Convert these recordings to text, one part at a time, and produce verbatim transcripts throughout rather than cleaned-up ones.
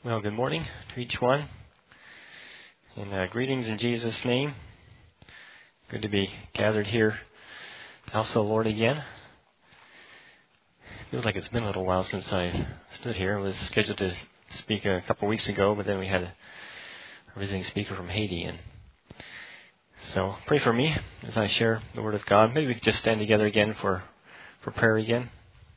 Well, good morning to each one, and uh, greetings in Jesus' name. Good to be gathered here, the house of the Lord again. Feels like it's been a little while since I stood here. I was scheduled to speak a couple weeks ago, but then we had a, a visiting speaker from Haiti, and so pray for me as I share the Word of God. Maybe we could just stand together again for, for prayer again.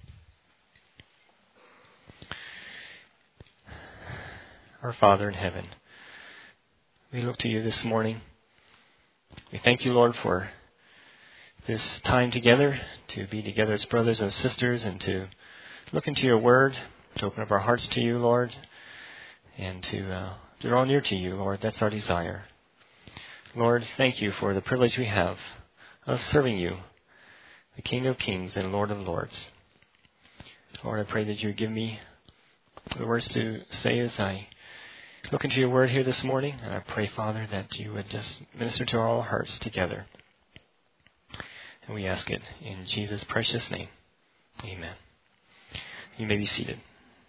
Our Father in heaven, we look to you this morning. We thank you, Lord, for this time together, to be together as brothers and sisters, and to look into your word, to open up our hearts to you, Lord, and to, uh, to draw near to you, Lord. That's our desire. Lord, thank you for the privilege we have of serving you, the King of Kings and Lord of Lords. Lord, I pray that you would give me the words to say as I look into your word here this morning, and I pray, Father, that you would just minister to all hearts together. And we ask it in Jesus' precious name. Amen. You may be seated.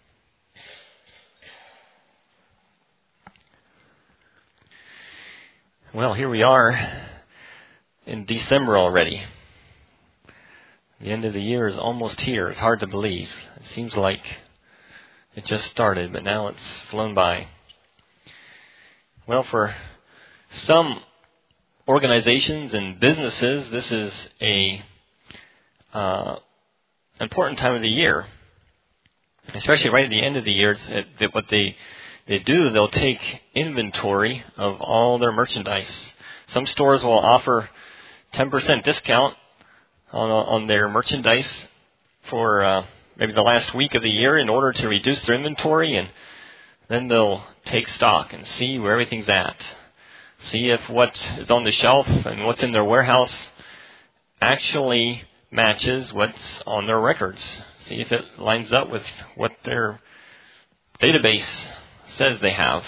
Well, here we are in December already. The end of the year is almost here. It's hard to believe. It seems like it just started, but now it's flown by. Well, for some organizations and businesses, this is a uh, important time of the year, especially right at the end of the year. It, that what they they do, they'll take inventory of all their merchandise. Some stores will offer ten percent discount on on their merchandise for uh, maybe the last week of the year in order to reduce their inventory, and then they'll take stock and see where everything's at. See if what is on the shelf and what's in their warehouse actually matches what's on their records. See if it lines up with what their database says they have.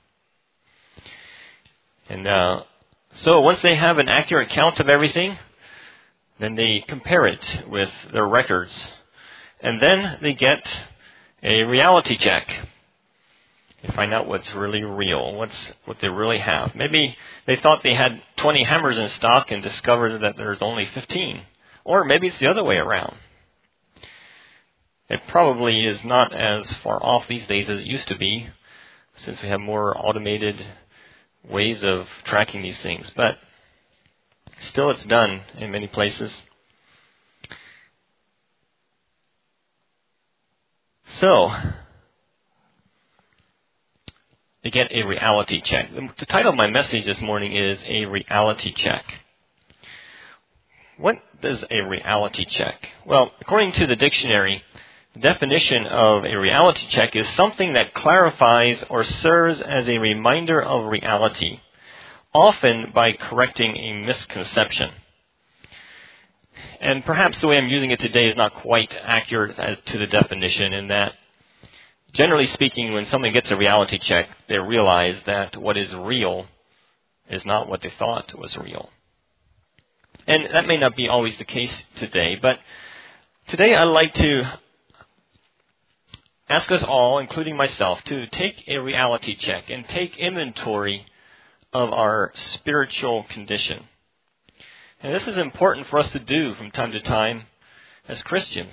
And uh, so once they have an accurate count of everything, then they compare it with their records. And then they get a reality check. They find out what's really real, what's what they really have. Maybe they thought they had twenty hammers in stock and discovered that there's only fifteen. Or maybe it's the other way around. It probably is not as far off these days as it used to be, since we have more automated ways of tracking these things. But still, it's done in many places. So, to get a reality check. The title of my message this morning is A Reality Check. What is a reality check? Well, according to the dictionary, the definition of a reality check is something that clarifies or serves as a reminder of reality, often by correcting a misconception. And perhaps the way I'm using it today is not quite accurate as to the definition, in that generally speaking, when someone gets a reality check, they realize that what is real is not what they thought was real. And that may not be always the case today, but today I'd like to ask us all, including myself, to take a reality check and take inventory of our spiritual condition. And this is important for us to do from time to time as Christians.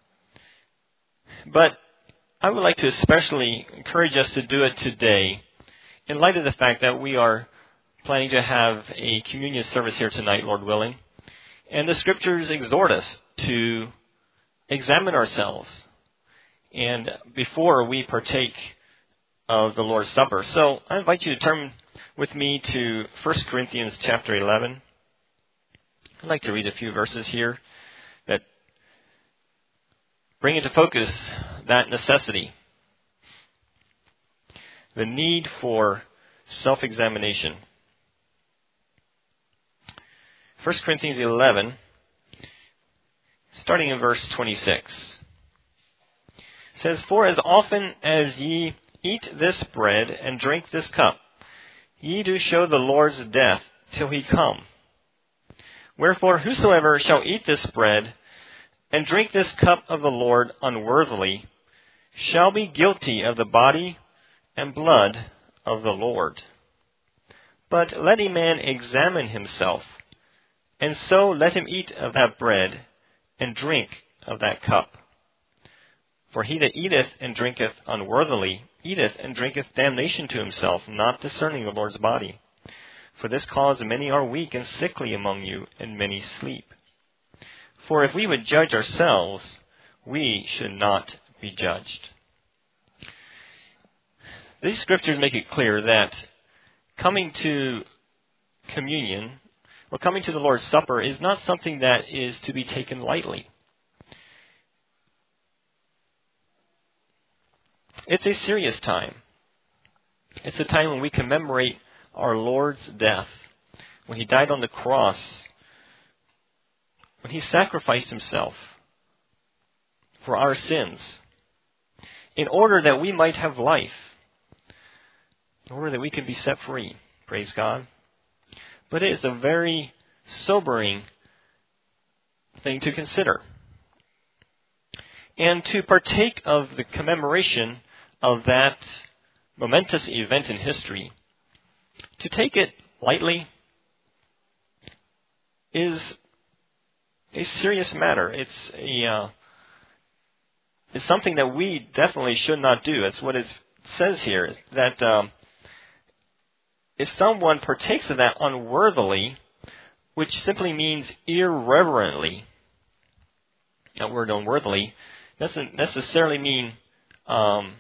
But I would like to especially encourage us to do it today in light of the fact that we are planning to have a communion service here tonight, Lord willing. And the Scriptures exhort us to examine ourselves and before we partake of the Lord's Supper. So I invite you to turn with me to First Corinthians chapter eleven. I'd like to read a few verses here that bring into focus that necessity, the need for self-examination. First Corinthians eleven, starting in verse twenty-six, says, "For as often as ye eat this bread and drink this cup, ye do show the Lord's death till he come. Wherefore whosoever shall eat this bread and drink this cup of the Lord unworthily shall be guilty of the body and blood of the Lord. But let a man examine himself, and so let him eat of that bread, and drink of that cup. For he that eateth and drinketh unworthily eateth and drinketh damnation to himself, not discerning the Lord's body. For this cause many are weak and sickly among you, and many sleep. For if we would judge ourselves, we should not be judged. These scriptures make it clear that coming to communion, or coming to the Lord's Supper, is not something that is to be taken lightly. It's a serious time. It's a time when we commemorate our Lord's death, when He died on the cross, when He sacrificed Himself for our sins, in order that we might have life, in order that we can be set free. Praise God. But it is a very sobering thing to consider. And to partake of the commemoration of that momentous event in history, to take it lightly is a serious matter. It's a uh, it's something that we definitely should not do. That's what it says here, that um, if someone partakes of that unworthily, which simply means irreverently, that word unworthily doesn't necessarily mean um,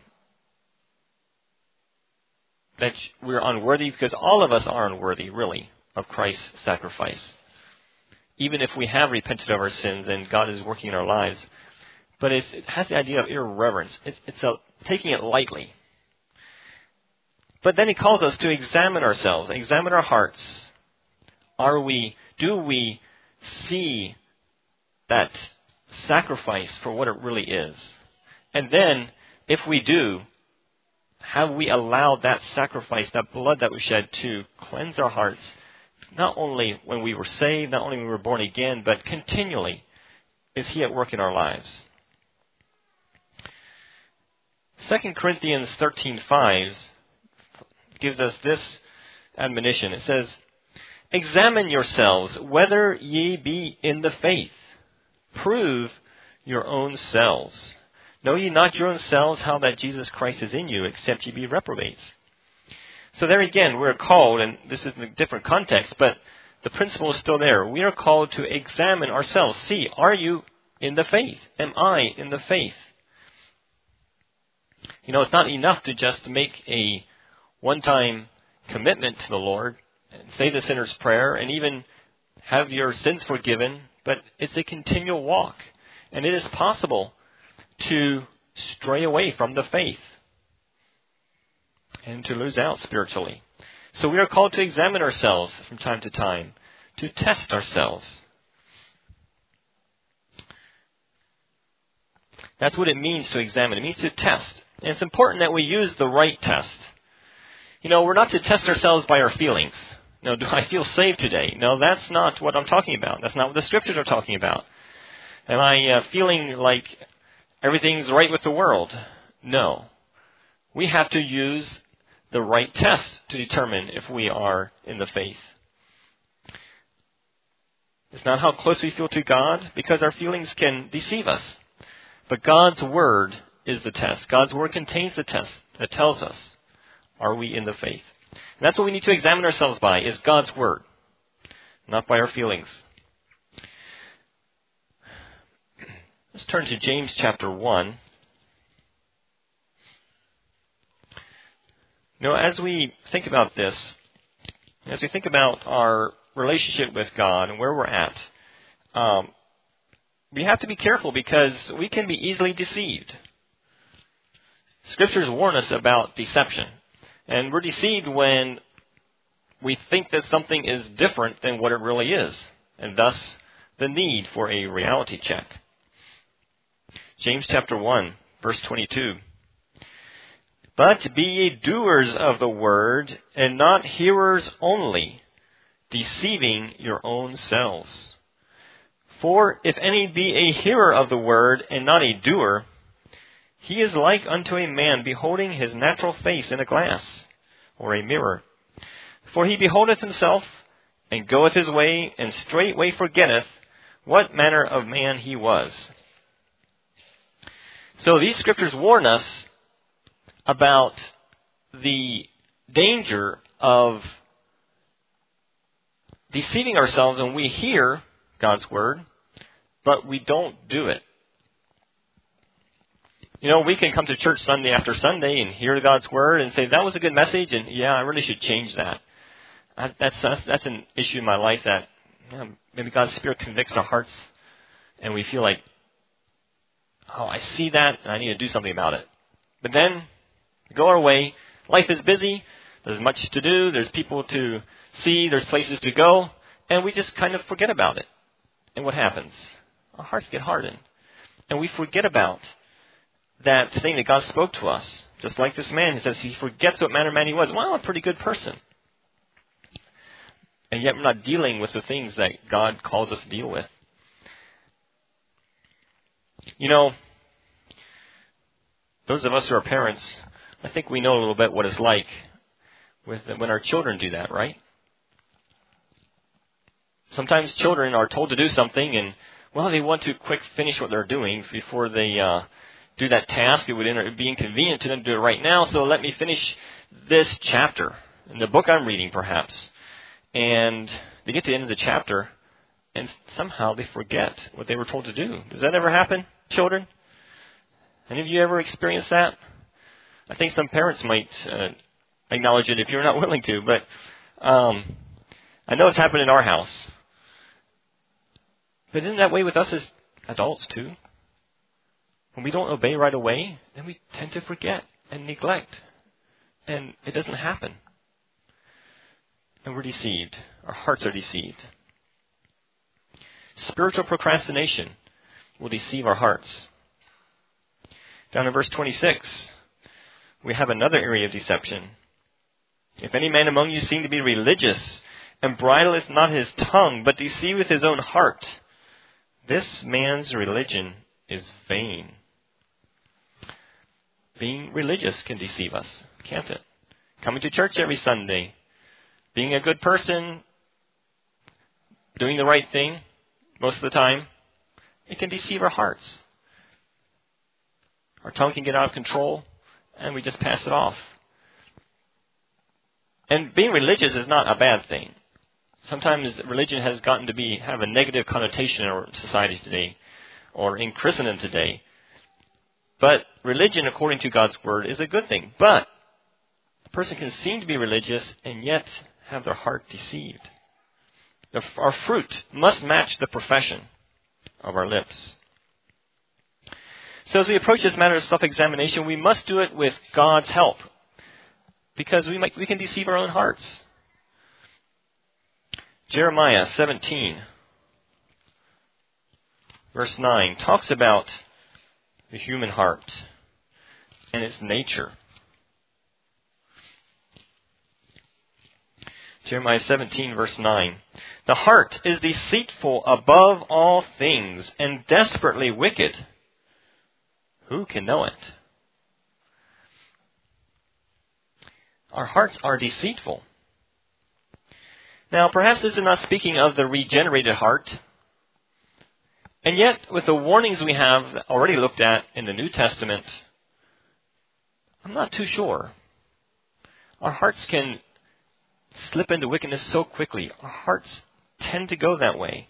that we're unworthy, because all of us are unworthy, really, of Christ's sacrifice. Even if we have repented of our sins and God is working in our lives. But it's, it has the idea of irreverence. It's, it's a, taking it lightly. But then He calls us to examine ourselves, examine our hearts. Are we, do we see that sacrifice for what it really is? And then, if we do, have we allowed that sacrifice, that blood that was shed, to cleanse our hearts, not only when we were saved, not only when we were born again, but continually is He at work in our lives? Second Corinthians thirteen five gives us this admonition. It says, "Examine yourselves whether ye be in the faith. Prove your own selves. Know ye not your own selves how that Jesus Christ is in you, except ye be reprobates?" So there again, we're called, and this is in a different context, but the principle is still there. We are called to examine ourselves. See, are you in the faith? Am I in the faith? You know, it's not enough to just make a one-time commitment to the Lord and say the sinner's prayer and even have your sins forgiven, but it's a continual walk. And it is possible to stray away from the faith and to lose out spiritually. So we are called to examine ourselves from time to time, to test ourselves. That's what it means to examine. It means to test. And it's important that we use the right test. You know, we're not to test ourselves by our feelings. No, do I feel saved today? No, that's not what I'm talking about. That's not what the Scriptures are talking about. Am I uh, feeling like everything's right with the world? No. We have to use the right test to determine if we are in the faith. It's not how close we feel to God, because our feelings can deceive us. But God's Word is the test. God's Word contains the test that tells us, are we in the faith? And that's what we need to examine ourselves by, is God's Word, not by our feelings. Let's turn to James chapter one. You know, as we think about this, as we think about our relationship with God and where we're at, um, we have to be careful, because we can be easily deceived. Scriptures warn us about deception. And we're deceived when we think that something is different than what it really is, and thus the need for a reality check. James chapter one, verse twenty-two. "But be ye doers of the word, and not hearers only, deceiving your own selves. For if any be a hearer of the word, and not a doer, He is like unto a man beholding his natural face in a glass, or a mirror. For he beholdeth himself, and goeth his way, and straightway forgetteth what manner of man he was. So these scriptures warn us about the danger of deceiving ourselves when we hear God's word, but we don't do it. You know, we can come to church Sunday after Sunday and hear God's word and say, that was a good message, and yeah, I really should change that. I, that's, that's that's an issue in my life that you know, maybe God's Spirit convicts our hearts, and we feel like, oh, I see that, and I need to do something about it. But then, we go our way. Life is busy. There's much to do. There's people to see. There's places to go. And we just kind of forget about it. And what happens? Our hearts get hardened. And we forget about that thing that God spoke to us. Just like this man, he says he forgets what manner of man he was. Well, I'm a pretty good person. And yet we're not dealing with the things that God calls us to deal with. You know, those of us who are parents, I think we know a little bit what it's like with when our children do that, right? Sometimes children are told to do something and, well, they want to quick finish what they're doing before they uh, do that task. It would be inconvenient to them to do it right now, so let me finish this chapter in the book I'm reading, perhaps. And they get to the end of the chapter, and somehow they forget what they were told to do. Does that ever happen, children? Any of you ever experienced that? I think some parents might uh, acknowledge it if you're not willing to, but um, I know it's happened in our house. But isn't that way with us as adults too? When we don't obey right away, then we tend to forget and neglect. And it doesn't happen. And we're deceived. Our hearts are deceived. Spiritual procrastination will deceive our hearts. Down in verse twenty-six, we have another area of deception. If any man among you seem to be religious, and bridleth not his tongue, but deceiveth his own heart, this man's religion is vain. Being religious can deceive us, can't it? Coming to church every Sunday, being a good person, doing the right thing most of the time, it can deceive our hearts. Our tongue can get out of control, and we just pass it off. And being religious is not a bad thing. Sometimes religion has gotten to be have a negative connotation in our society today, or in Christendom today. But religion, according to God's word, is a good thing. But a person can seem to be religious and yet have their heart deceived. Our fruit must match the profession of our lips. So as we approach this matter of self-examination, we must do it with God's help, because we might we can deceive our own hearts. Jeremiah seventeen, verse nine, talks about the human heart and its nature. Jeremiah seventeen, verse nine. The heart is deceitful above all things and desperately wicked. Who can know it? Our hearts are deceitful. Now, perhaps this is not speaking of the regenerated heart. And yet, with the warnings we have already looked at in the New Testament, I'm not too sure. Our hearts can slip into wickedness so quickly. Our hearts tend to go that way.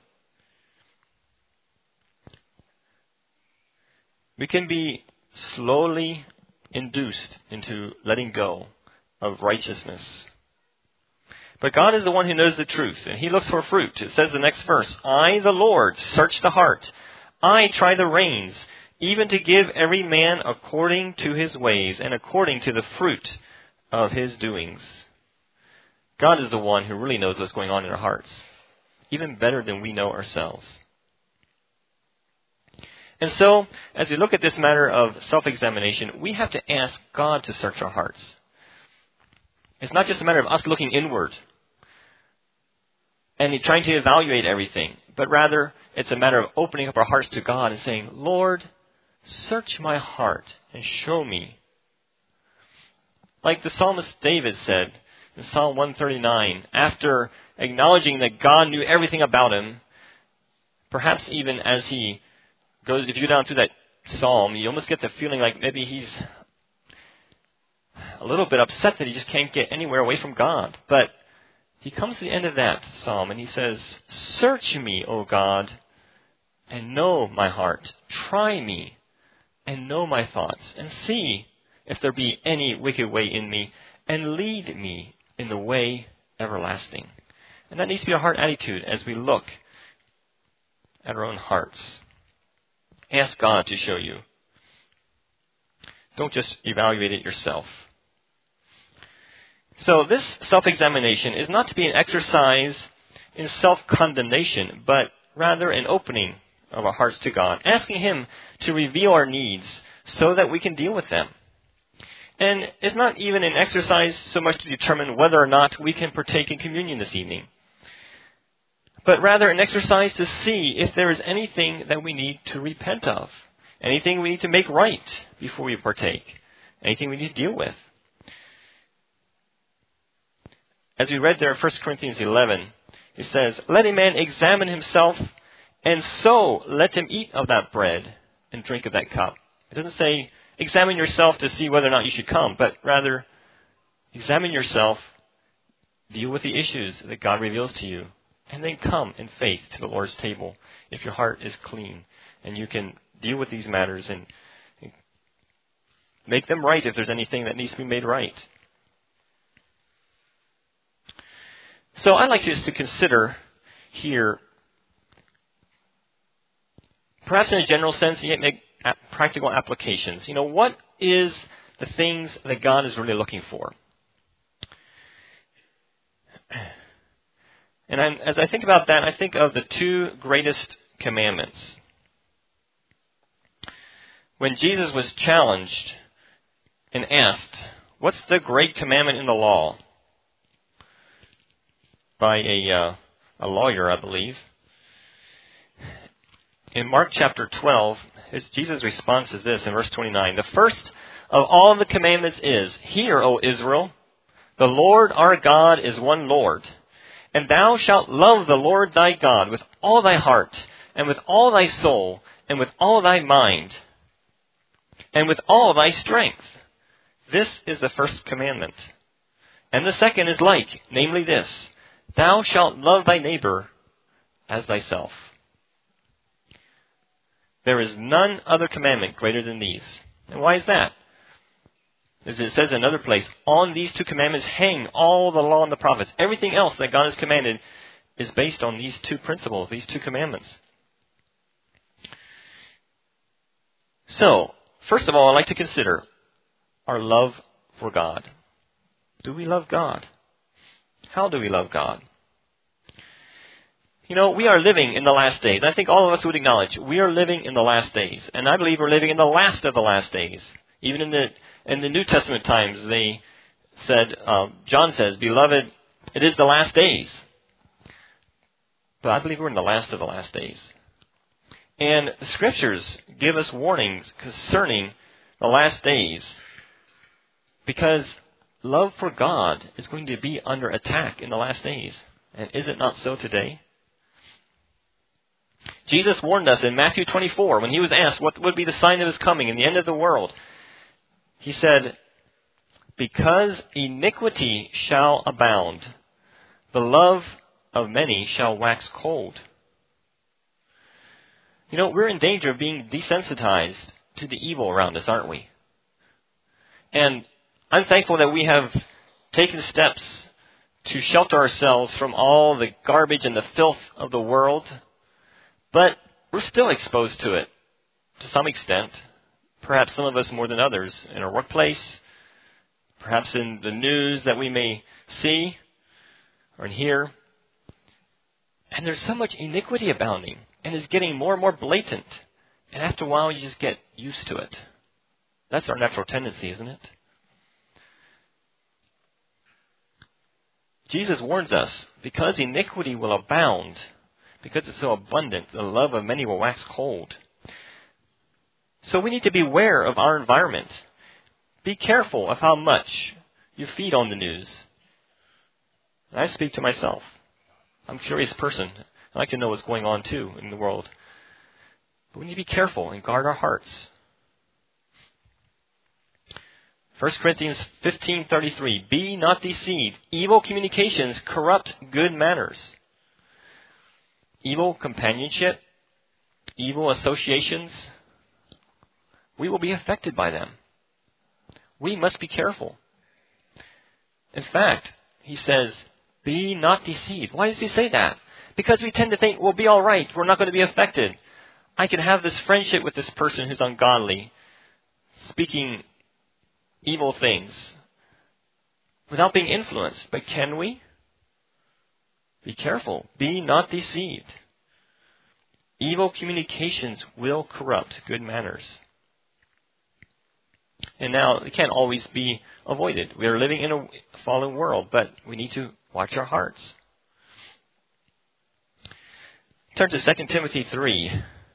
We can be slowly induced into letting go of righteousness. But God is the one who knows the truth, and He looks for fruit. It says in the next verse, I, the Lord, search the heart. I try the reins, even to give every man according to his ways and according to the fruit of his doings. God is the one who really knows what's going on in our hearts, even better than we know ourselves. And so, as we look at this matter of self-examination, we have to ask God to search our hearts. It's not just a matter of us looking inward and trying to evaluate everything, but rather it's a matter of opening up our hearts to God and saying, Lord, search my heart and show me. Like the psalmist David said in Psalm one thirty-nine, after acknowledging that God knew everything about him, perhaps even as he goes, if you go down through that psalm, you almost get the feeling like maybe he's a little bit upset that he just can't get anywhere away from God. But he comes to the end of that psalm and he says, search me, O God, and know my heart. Try me and know my thoughts, and see if there be any wicked way in me, and lead me in the way everlasting. And that needs to be our heart attitude as we look at our own hearts. Ask God to show you. Don't just evaluate it yourself. So this self-examination is not to be an exercise in self-condemnation, but rather an opening of our hearts to God, asking Him to reveal our needs so that we can deal with them. And it's not even an exercise so much to determine whether or not we can partake in communion this evening, but rather an exercise to see if there is anything that we need to repent of, anything we need to make right before we partake, anything we need to deal with. As we read there in First Corinthians eleven, it says, let a man examine himself, and so let him eat of that bread and drink of that cup. It doesn't say examine yourself to see whether or not you should come, but rather examine yourself, deal with the issues that God reveals to you, and then come in faith to the Lord's table if your heart is clean and you can deal with these matters and make them right if there's anything that needs to be made right. So I'd like us to consider here, perhaps in a general sense, yet make practical applications. You know, what is the things that God is really looking for? And I'm, as I think about that, I think of the two greatest commandments. When Jesus was challenged and asked, what's the great commandment in the law? By a, uh, a lawyer, I believe. In Mark chapter twelve, his, Jesus' response is this in verse twenty-nine. The first of all the commandments is, hear, O Israel, the Lord our God is one Lord. And thou shalt love the Lord thy God with all thy heart, and with all thy soul, and with all thy mind, and with all thy strength. This is the first commandment. And the second is like, namely this, thou shalt love thy neighbor as thyself. There is none other commandment greater than these. And why is that? As it says in another place, on these two commandments hang all the law and the prophets. Everything else that God has commanded is based on these two principles, these two commandments. So, first of all, I'd like to consider our love for God. Do we love God? How do we love God? You know, we are living in the last days. I think all of us would acknowledge we are living in the last days. And I believe we're living in the last of the last days. Even in the in the New Testament times, they said, um, John says, beloved, it is the last days. But I believe we're in the last of the last days. And the Scriptures give us warnings concerning the last days, because love for God is going to be under attack in the last days. And is it not so today? Jesus warned us in Matthew twenty-four, when he was asked what would be the sign of his coming in the end of the world. He said, because iniquity shall abound, the love of many shall wax cold. You know, we're in danger of being desensitized to the evil around us, aren't we? And I'm thankful that we have taken steps to shelter ourselves from all the garbage and the filth of the world. But we're still exposed to it to some extent. Perhaps some of us more than others in our workplace, perhaps in the news that we may see or hear. And there's so much iniquity abounding, and it's getting more and more blatant. And after a while, you just get used to it. That's our natural tendency, isn't it? Jesus warns us, because iniquity will abound, because it's so abundant, the love of many will wax cold. So we need to be aware of our environment. Be careful of how much you feed on the news. And I speak to myself. I'm a curious person. I like to know what's going on too in the world. But we need to be careful and guard our hearts. First Corinthians fifteen thirty-three, be not deceived. Evil communications corrupt good manners. Evil companionship, evil associations, we will be affected by them. We must be careful. In fact, he says, be not deceived. Why does he say that? Because we tend to think, we'll be all right. We're not going to be affected. I can have this friendship with this person who's ungodly, speaking evil things, without being influenced. But can we? Be careful. Be not deceived. Evil communications will corrupt good manners. And now, it can't always be avoided. We are living in a fallen world, but we need to watch our hearts. Turn to Second Timothy three.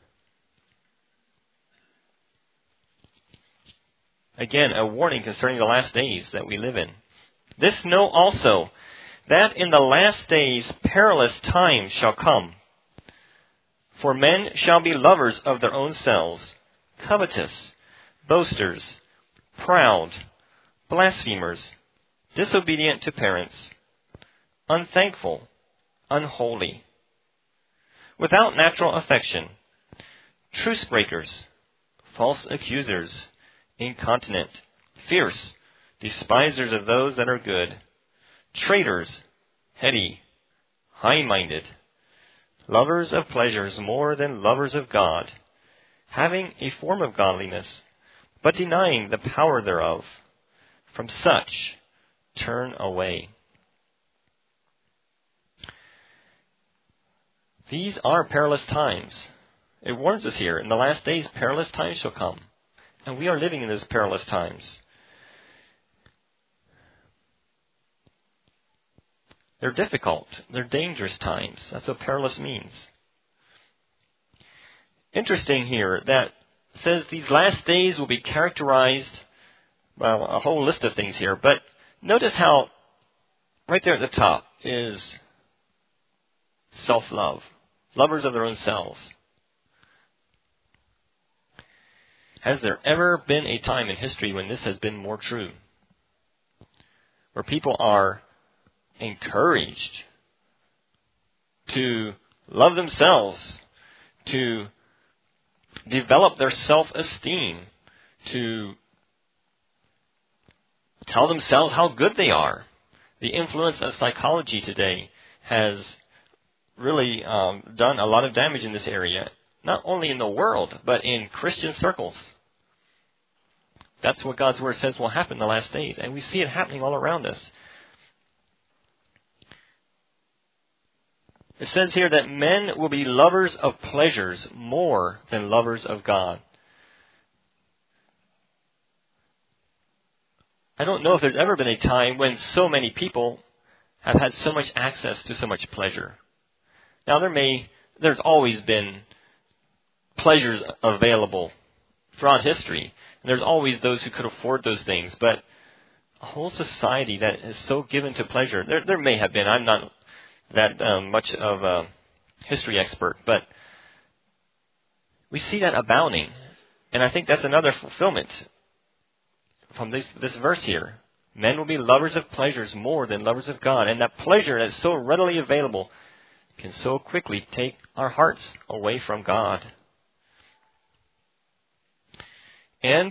Again, a warning concerning the last days that we live in. This know also, that in the last days perilous times shall come. For men shall be lovers of their own selves, covetous, boasters, proud, blasphemers, disobedient to parents, unthankful, unholy, without natural affection, truce breakers, false accusers, incontinent, fierce, despisers of those that are good, traitors, heady, high-minded, lovers of pleasures more than lovers of God, having a form of godliness, but denying the power thereof. From such turn away. These are perilous times. It warns us here, in the last days perilous times shall come. And we are living in those perilous times. They're difficult. They're dangerous times. That's what perilous means. Interesting here that it says these last days will be characterized, well, a whole list of things here. But notice how right there at the top is self-love. Lovers of their own selves. Has there ever been a time in history when this has been more true? Where people are encouraged to love themselves, to develop their self-esteem, to tell themselves how good they are. The influence of psychology today has really um, done a lot of damage in this area, not only in the world, but in Christian circles. That's what God's Word says will happen in the last days, and we see it happening all around us. It says here that men will be lovers of pleasures more than lovers of God. I don't know if there's ever been a time when so many people have had so much access to so much pleasure. Now, there may, there's always been pleasures available throughout history. And there's always those who could afford those things. But a whole society that is so given to pleasure, there, there may have been. I'm not that um, much of a history expert, but we see that abounding. And I think that's another fulfillment from this, this verse here. Men will be lovers of pleasures more than lovers of God. And that pleasure that is so readily available can so quickly take our hearts away from God. And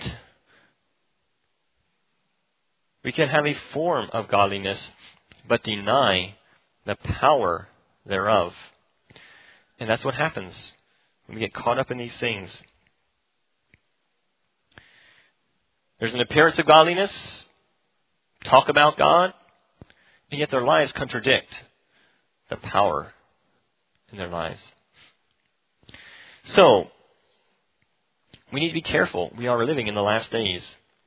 we can have a form of godliness, but deny the power thereof. And that's what happens when we get caught up in these things. There's an appearance of godliness, talk about God, and yet their lives contradict the power in their lives. So, we need to be careful. We are living in the last days.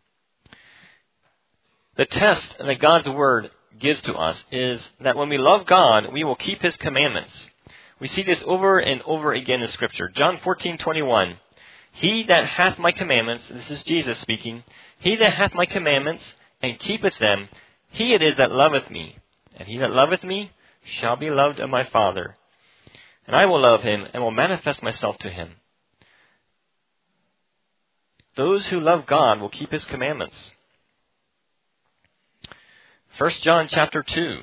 The test that God's Word gives to us is that when we love God, we will keep His commandments. We see this over and over again in Scripture. John fourteen twenty-one. He that hath my commandments, this is Jesus speaking, he that hath my commandments and keepeth them, he it is that loveth me. And he that loveth me shall be loved of my Father. And I will love him and will manifest myself to him. Those who love God will keep his commandments. First John chapter two,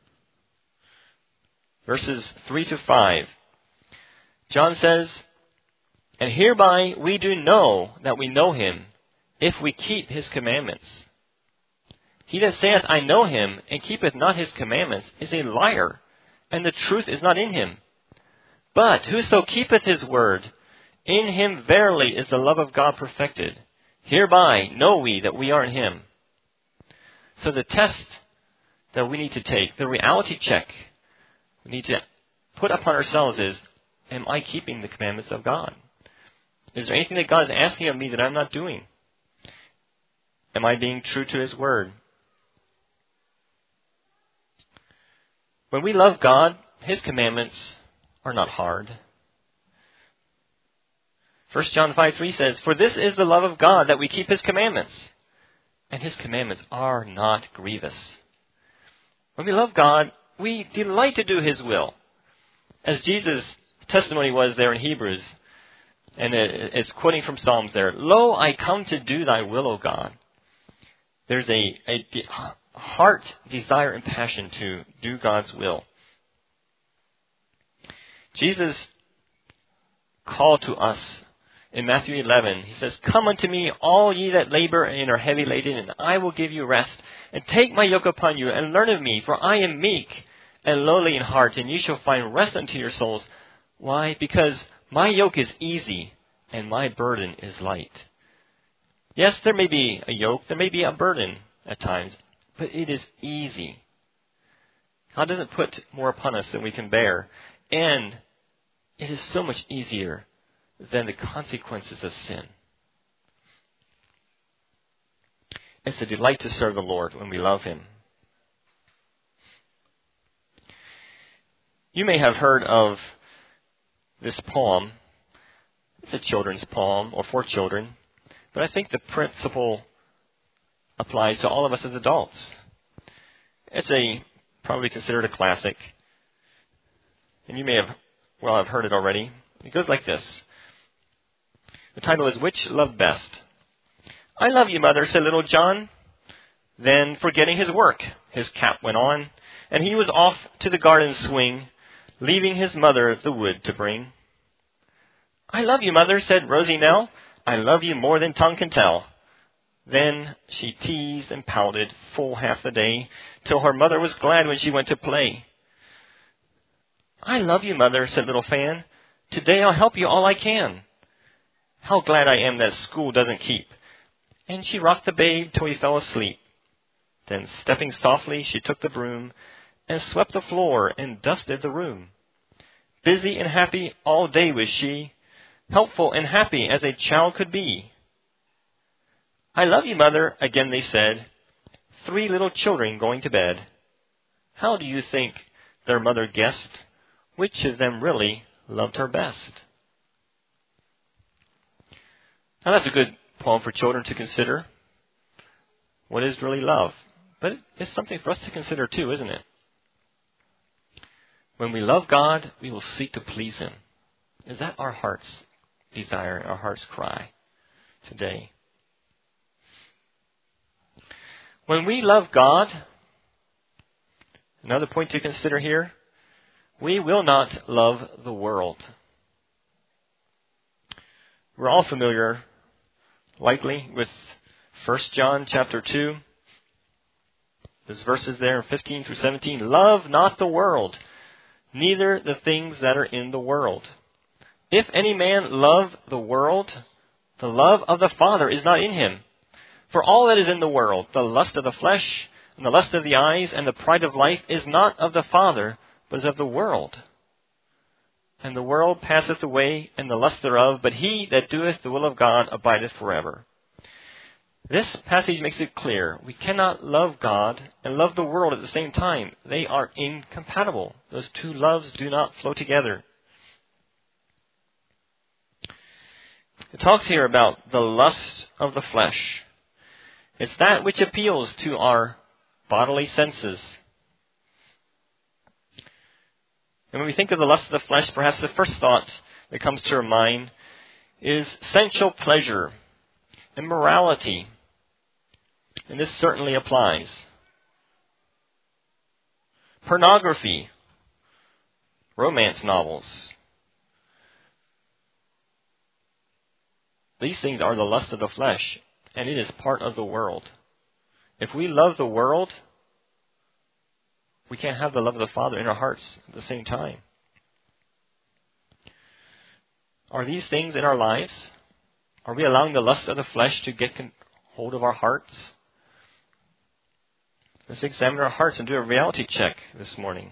verses three to five. John says, and hereby we do know that we know him, if we keep his commandments. He that saith, I know him, and keepeth not his commandments, is a liar, and the truth is not in him. But whoso keepeth his word, in him verily is the love of God perfected. Hereby know we that we are in him. So the test that we need to take, the reality check we need to put upon ourselves is, am I keeping the commandments of God? Is there anything that God is asking of me that I'm not doing? Am I being true to his word? When we love God, his commandments are not hard. First John five three says, for this is the love of God, that we keep his commandments. And his commandments are not grievous. When we love God, we delight to do his will. As Jesus' testimony was there in Hebrews, and it's quoting from Psalms there, lo, I come to do thy will, O God. There's a, a de- heart desire and passion to do God's will. Jesus called to us in Matthew eleven. He says, come unto me, all ye that labor and are heavy laden, and I will give you rest. And take my yoke upon you, and learn of me, for I am meek and lowly in heart, and ye shall find rest unto your souls. Why? Because my yoke is easy, and my burden is light. Yes, there may be a yoke, there may be a burden at times, but it is easy. God doesn't put more upon us than we can bear. And it is so much easier than the consequences of sin. It's a delight to serve the Lord when we love him. You may have heard of this poem. It's a children's poem, or for children. But I think the principle applies to all of us as adults. It's a probably considered a classic. And you may have, well, have heard it already. It goes like this. The title is, Which Love Best? I love you, mother, said little John. Then, forgetting his work, his cap went on, and he was off to the garden swing, leaving his mother the wood to bring. I love you, mother, said Rosie Nell. I love you more than tongue can tell. Then she teased and pouted full half the day, till her mother was glad when she went to play. I love you, mother, said little Fan. Today I'll help you all I can. How glad I am that school doesn't keep. And she rocked the babe till he fell asleep. Then, stepping softly, she took the broom and swept the floor and dusted the room. Busy and happy all day was she, helpful and happy as a child could be. I love you, mother, again they said, three little children going to bed. How do you think their mother guessed which of them really loved her best? Now that's a good poem for children to consider. What is really love? But it's something for us to consider too, isn't it? When we love God, we will seek to please him. Is that our heart's desire, our heart's cry today? When we love God, another point to consider here, we will not love the world. We're all familiar, likely, with First John chapter two. There's verses there, fifteen through seventeen. Love not the world, neither the things that are in the world. If any man love the world, the love of the Father is not in him. For all that is in the world, the lust of the flesh, and the lust of the eyes, and the pride of life, is not of the Father, but is of the world. And the world passeth away, and the lust thereof, but he that doeth the will of God abideth forever. This passage makes it clear. We cannot love God and love the world at the same time. They are incompatible. Those two loves do not flow together. It talks here about the lust of the flesh. It's that which appeals to our bodily senses. And when we think of the lust of the flesh, perhaps the first thought that comes to our mind is sensual pleasure, immorality. And this certainly applies. Pornography, romance novels. These things are the lust of the flesh, and it is part of the world. If we love the world, we can't have the love of the Father in our hearts at the same time. Are these things in our lives? Are we allowing the lust of the flesh to get hold of our hearts? Let's examine our hearts and do a reality check this morning.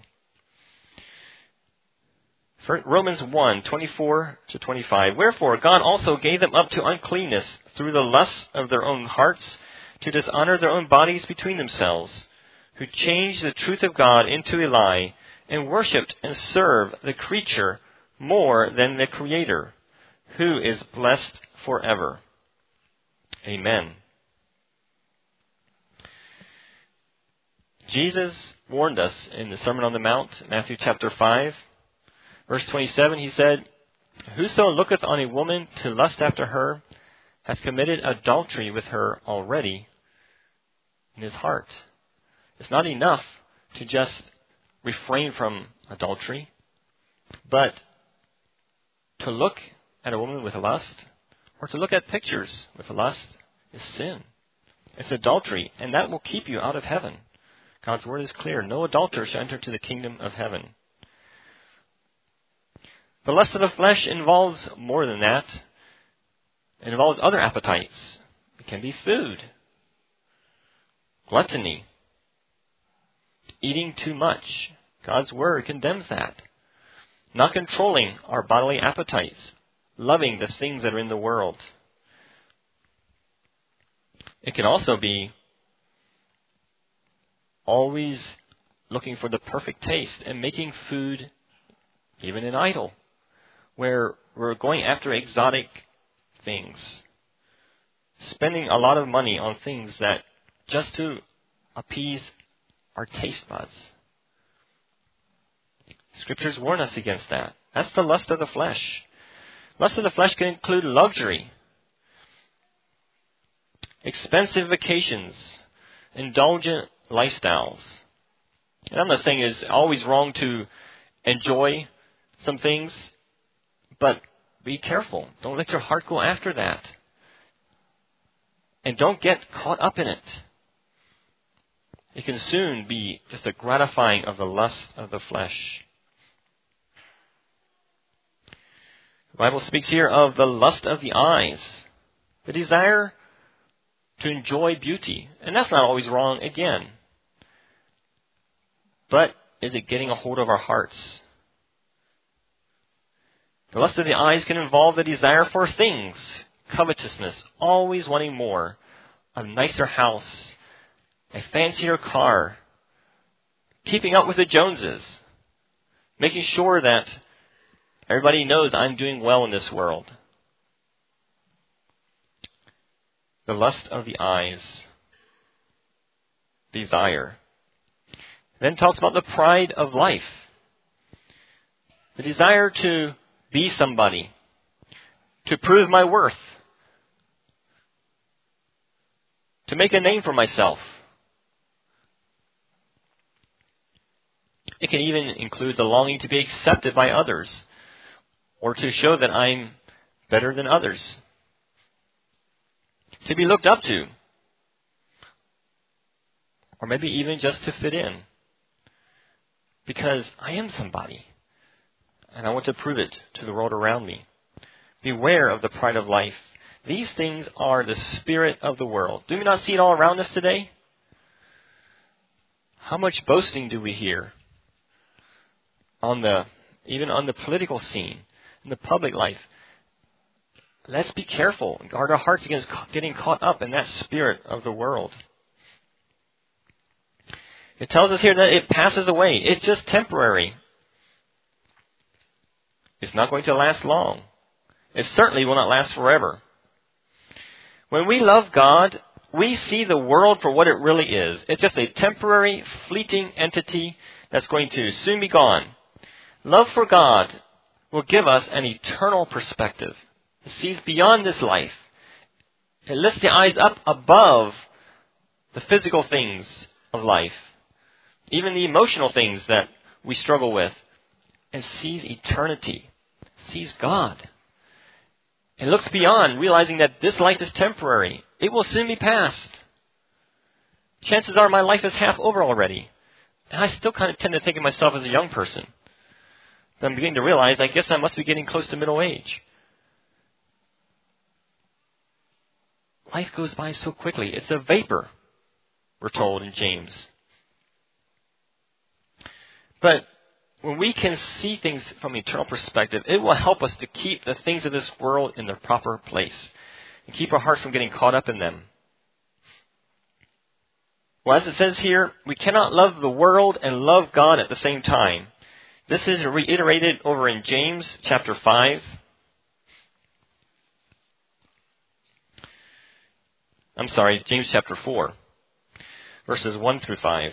For Romans one, twenty-four to twenty-five. Wherefore God also gave them up to uncleanness through the lusts of their own hearts, to dishonor their own bodies between themselves, who changed the truth of God into a lie, and worshipped and served the creature more than the Creator, who is blessed forever. Amen. Jesus warned us in the Sermon on the Mount, Matthew chapter five, verse twenty-seven. He said, Whoso looketh on a woman to lust after her has committed adultery with her already in his heart. It's not enough to just refrain from adultery, but to look at a woman with lust, or to look at pictures with lust, is sin. It's adultery, and that will keep you out of heaven. God's word is clear. No adulterer shall enter into the kingdom of heaven. The lust of the flesh involves more than that. It involves other appetites. It can be food, gluttony, eating too much. God's word condemns that. Not controlling our bodily appetites, loving the things that are in the world. It can also be always looking for the perfect taste and making food even an idol, where we're going after exotic things, spending a lot of money on things that just to appease our taste buds. Scriptures warn us against that. That's the lust of the flesh. Lust of the flesh can include luxury, expensive vacations, indulgent lifestyles. And I'm not saying it's always wrong to enjoy some things, but be careful. Don't let your heart go after that. And don't get caught up in it. It can soon be just a gratifying of the lust of the flesh. The Bible speaks here of the lust of the eyes, the desire to enjoy beauty. And that's not always wrong again. But is it getting a hold of our hearts? The lust of the eyes can involve the desire for things, covetousness, always wanting more, a nicer house, a fancier car, keeping up with the Joneses, making sure that everybody knows I'm doing well in this world. The lust of the eyes, desire. Then talks about the pride of life, the desire to be somebody, to prove my worth, to make a name for myself. It can even include the longing to be accepted by others, or to show that I'm better than others, to be looked up to, or maybe even just to fit in, because I am somebody, and I want to prove it to the world around me. Beware of the pride of life. These things are the spirit of the world. Do we not see it all around us today? How much boasting do we hear on the, even on the political scene, in the public life? Let's be careful and guard our hearts against getting caught up in that spirit of the world. It tells us here that it passes away. It's just temporary. It's not going to last long. It certainly will not last forever. When we love God, we see the world for what it really is. It's just a temporary, fleeting entity that's going to soon be gone. Love for God will give us an eternal perspective. It sees beyond this life. It lifts the eyes up above the physical things of life, even the emotional things that we struggle with, and sees eternity, sees God. It looks beyond, realizing that this life is temporary. It will soon be past. Chances are my life is half over already. And I still kind of tend to think of myself as a young person. But I'm beginning to realize, I guess I must be getting close to middle age. Life goes by so quickly. It's a vapor, we're told in James. But when we can see things from an eternal perspective, it will help us to keep the things of this world in their proper place and keep our hearts from getting caught up in them. Well, as it says here, we cannot love the world and love God at the same time. This is reiterated over in James chapter five. I'm sorry, James chapter four, verses one through five.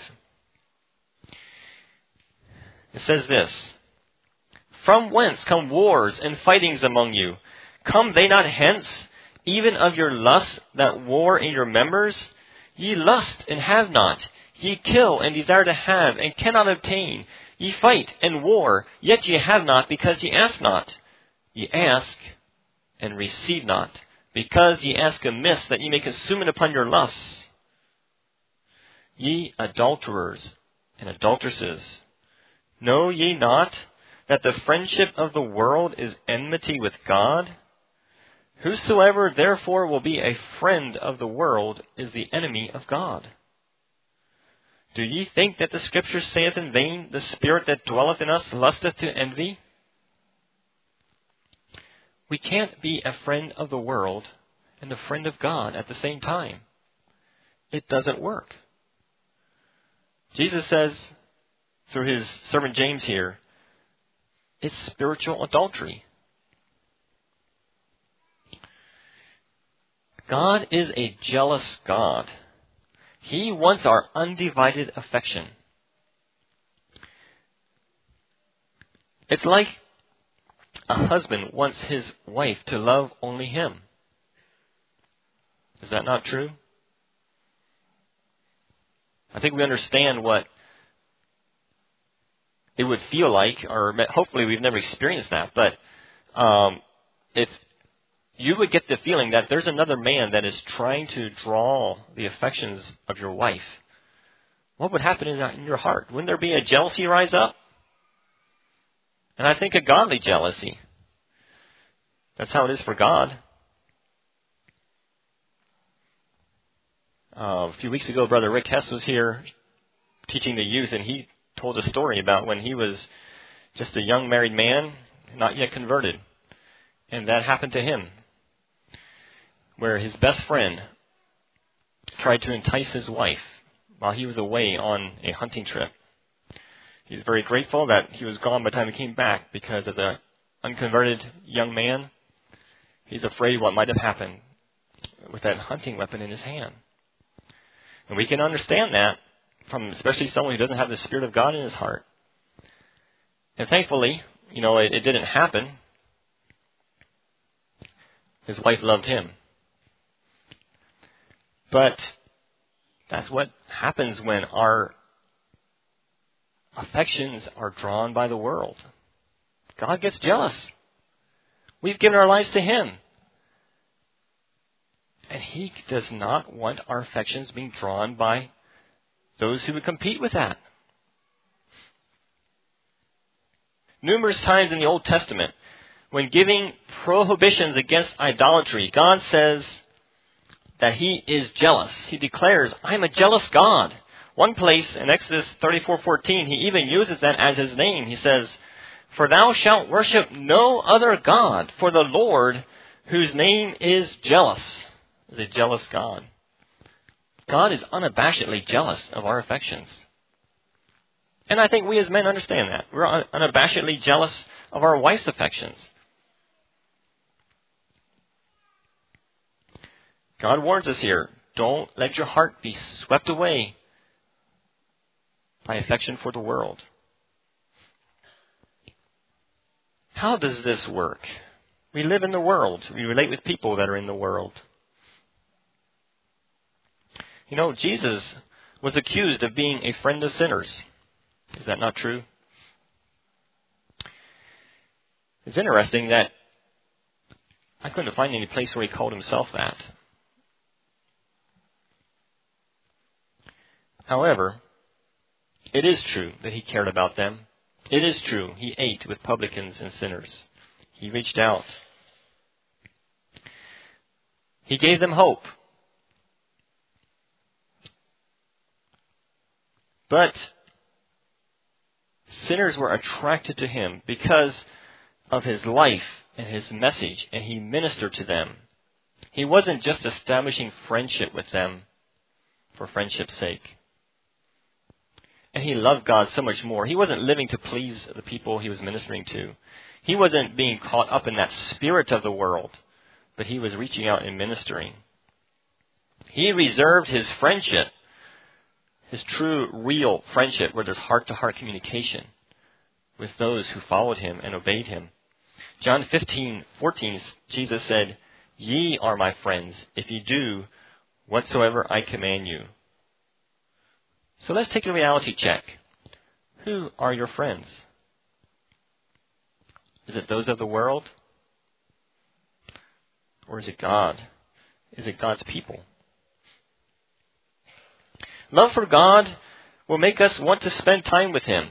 It says this, "From whence come wars and fightings among you? Come they not hence, even of your lusts that war in your members? Ye lust and have not. Ye kill and desire to have and cannot obtain. Ye fight and war, yet ye have not, because ye ask not. Ye ask and receive not, because ye ask amiss, that ye may consume it upon your lusts. Ye adulterers and adulteresses, know ye not that the friendship of the world is enmity with God? Whosoever therefore will be a friend of the world is the enemy of God. Do ye think that the Scripture saith in vain, the Spirit that dwelleth in us lusteth to envy? We can't be a friend of the world and a friend of God at the same time. It doesn't work. Jesus says, through his servant James here, it's spiritual adultery. God is a jealous God. He wants our undivided affection. It's like a husband wants his wife to love only him. Is that not true? I think we understand what it would feel like, or hopefully we've never experienced that, but um, if you would get the feeling that there's another man that is trying to draw the affections of your wife, what would happen in your heart? Wouldn't there be a jealousy rise up? And I think a godly jealousy. That's how it is for God. Uh, a few weeks ago, Brother Rick Hess was here teaching the youth, and he told a story about when he was just a young married man, not yet converted. And that happened to him, where his best friend tried to entice his wife while he was away on a hunting trip. He's very grateful that he was gone by the time he came back, because as an unconverted young man, he's afraid what might have happened with that hunting weapon in his hand. And we can understand that from especially someone who doesn't have the Spirit of God in his heart. And thankfully, you know, it, it didn't happen. His wife loved him. But that's what happens when our affections are drawn by the world. God gets jealous. We've given our lives to him. And he does not want our affections being drawn by those who would compete with that. Numerous times in the Old Testament, when giving prohibitions against idolatry, God says that he is jealous. He declares, I am a jealous God. One place in Exodus thirty-four fourteen, he even uses that as his name. He says, for thou shalt worship no other God, for the Lord, whose name is jealous, is a jealous God. God is unabashedly jealous of our affections. And I think we as men understand that. We're unabashedly jealous of our wife's affections. God warns us here, don't let your heart be swept away by affection for the world. How does this work? We live in the world. We relate with people that are in the world. You know, Jesus was accused of being a friend of sinners. Is that not true? It's interesting that I couldn't find any place where he called himself that. However, it is true that he cared about them. It is true he ate with publicans and sinners. He reached out. He gave them hope. But sinners were attracted to him because of his life and his message, and he ministered to them. He wasn't just establishing friendship with them for friendship's sake. And he loved God so much more. He wasn't living to please the people he was ministering to. He wasn't being caught up in that spirit of the world, but he was reaching out and ministering. He reserved his friendship, his true, real friendship, where there's heart-to-heart communication with those who followed him and obeyed him. John fifteen fourteen, Jesus said, "Ye are my friends, if ye do whatsoever I command you." So let's take a reality check. Who are your friends? Is it those of the world? Or is it God? Is it God's people? Love for God will make us want to spend time with him.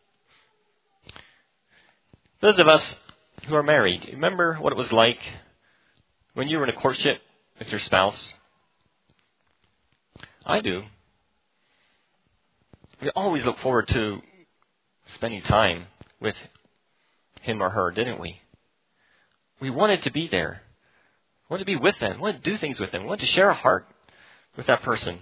Those of us who are married, remember what it was like when you were in a courtship with your spouse? I do. We always look forward to spending time with him or her, didn't we? We wanted to be there. We wanted to be with them. We wanted to do things with them. We wanted to share a heart with that person.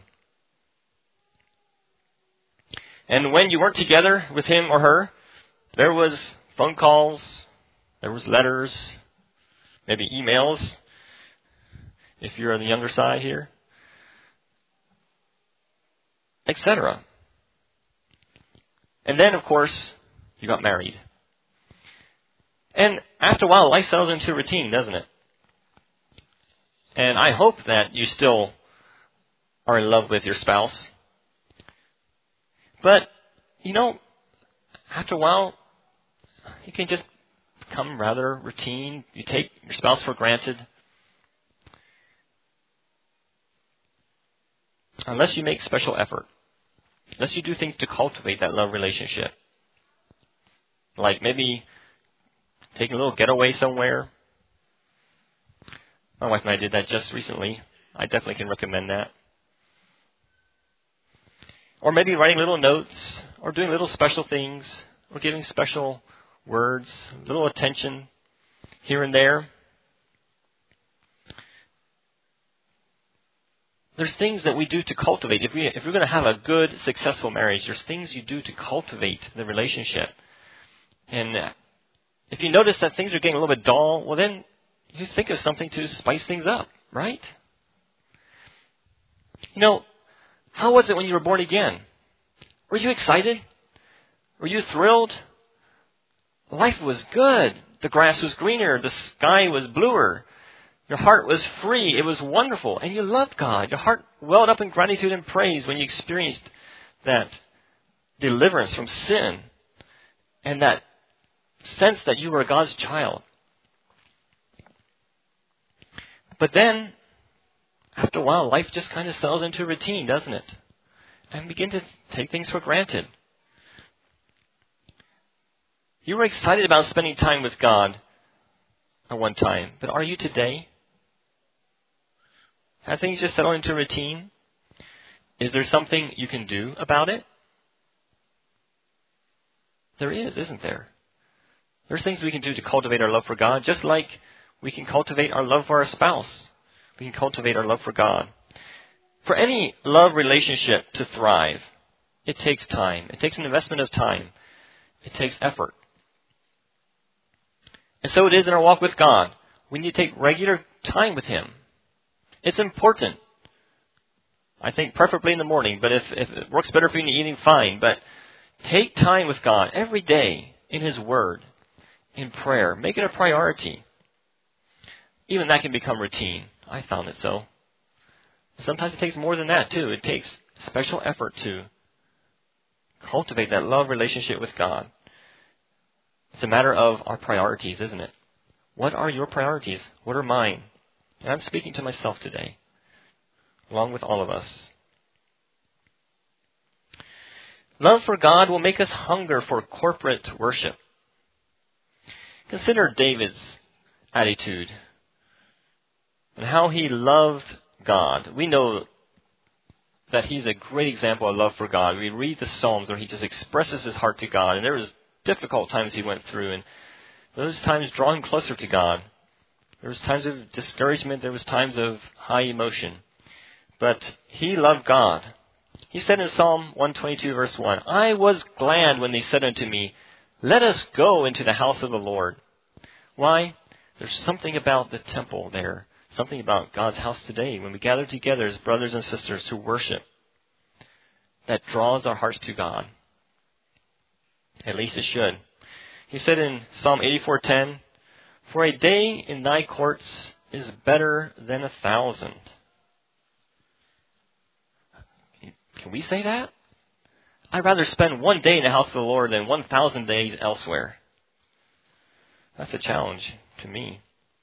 And when you weren't together with him or her, there was phone calls, there was letters, maybe emails, if you're on the younger side here, et cetera. And then, of course, you got married. And after a while, life settles into a routine, doesn't it? And I hope that you still are in love with your spouse. But, you know, after a while, you can just become rather routine. You take your spouse for granted. Unless you make special effort. Unless you do things to cultivate that love relationship. Like maybe taking a little getaway somewhere. My wife and I did that just recently. I definitely can recommend that. Or maybe writing little notes, or doing little special things, or giving special words, little attention here and there. There's things that we do to cultivate. If, we, if we're going to have a good, successful marriage, there's things you do to cultivate the relationship. And if you notice that things are getting a little bit dull, well then you think of something to spice things up, right? You know, how was it when you were born again? Were you excited? Were you thrilled? Life was good. The grass was greener. The sky was bluer. Your heart was free. It was wonderful. And you loved God. Your heart welled up in gratitude and praise when you experienced that deliverance from sin and that sense that you were God's child. But then, after a while, life just kind of settles into a routine, doesn't it? And begin to take things for granted. You were excited about spending time with God at one time, but are you today? Have things just settled into a routine? Is there something you can do about it? There is, isn't there? There's things we can do to cultivate our love for God, just like we can cultivate our love for our spouse. We can cultivate our love for God. For any love relationship to thrive, it takes time. It takes an investment of time. It takes effort. And so it is in our walk with God. We need to take regular time with him. It's important. I think preferably in the morning, but if, if it works better for you in the evening, fine. But take time with God every day in His Word, in prayer. Make it a priority. Even that can become routine. I found it so. Sometimes it takes more than that, too. It takes special effort to cultivate that love relationship with God. It's a matter of our priorities, isn't it? What are your priorities? What are mine? And I'm speaking to myself today, along with all of us. Love for God will make us hunger for corporate worship. Consider David's attitude and how he loved God. We know that he's a great example of love for God. We read the Psalms where he just expresses his heart to God, and there was difficult times he went through, and those times draw him closer to God. There was times of discouragement. There was times of high emotion. But he loved God. He said in Psalm one twenty-two, verse one, I was glad when they said unto me, let us go into the house of the Lord. Why? There's something about the temple there. Something about God's house today when we gather together as brothers and sisters to worship that draws our hearts to God. At least it should. He said in Psalm eighty-four ten, for a day in thy courts is better than a thousand. Can we say that? I'd rather spend one day in the house of the Lord than one thousand days elsewhere. That's a challenge to me.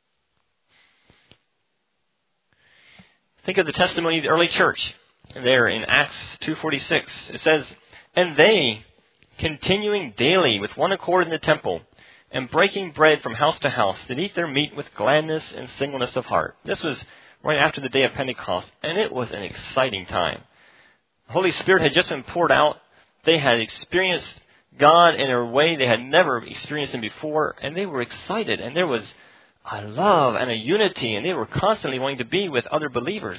Think of the testimony of the early church there in Acts two forty-six. It says, and they, continuing daily with one accord in the temple, and breaking bread from house to house, did eat their meat with gladness and singleness of heart. This was right after the day of Pentecost, and it was an exciting time. The Holy Spirit had just been poured out. They had experienced God in a way they had never experienced Him before, and they were excited, and there was a love and a unity, and they were constantly wanting to be with other believers.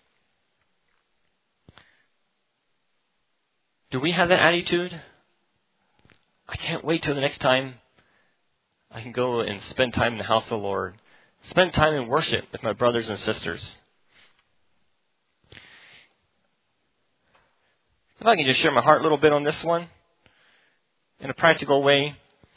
Do we have that attitude? I can't wait till the next time I can go and spend time in the house of the Lord. Spend time in worship with my brothers and sisters. If I can just share my heart a little bit on this one in a practical way.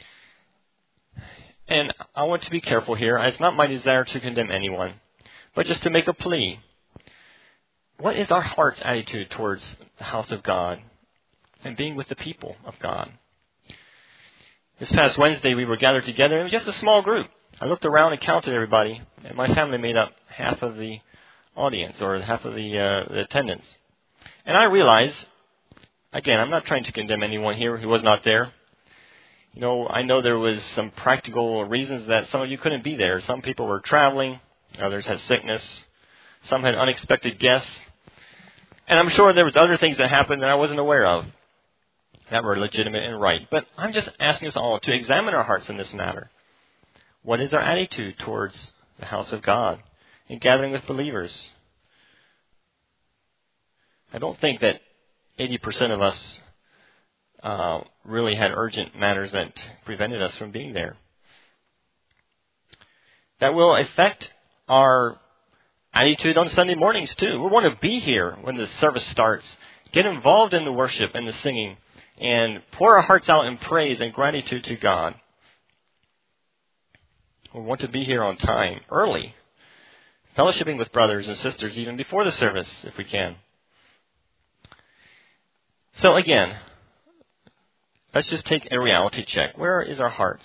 And I want to be careful here. It's not my desire to condemn anyone, but just to make a plea. What is our heart's attitude towards the house of God and being with the people of God? This past Wednesday, we were gathered together. It was just a small group. I looked around and counted everybody, and my family made up half of the audience or half of the, uh, the attendance. And I realized, again, I'm not trying to condemn anyone here who was not there. You know, I know there was some practical reasons that some of you couldn't be there. Some people were traveling. Others had sickness. Some had unexpected guests. And I'm sure there was other things that happened that I wasn't aware of that were legitimate and right. But I'm just asking us all to examine our hearts in this matter. What is our attitude towards the house of God and gathering with believers? I don't think that eighty percent of us uh, really had urgent matters that prevented us from being there. That will affect our attitude on Sunday mornings too. We want to be here when the service starts. Get involved in the worship and the singing and pour our hearts out in praise and gratitude to God. We want to be here on time, early, fellowshipping with brothers and sisters even before the service if we can. So again, let's just take a reality check. Where is our hearts?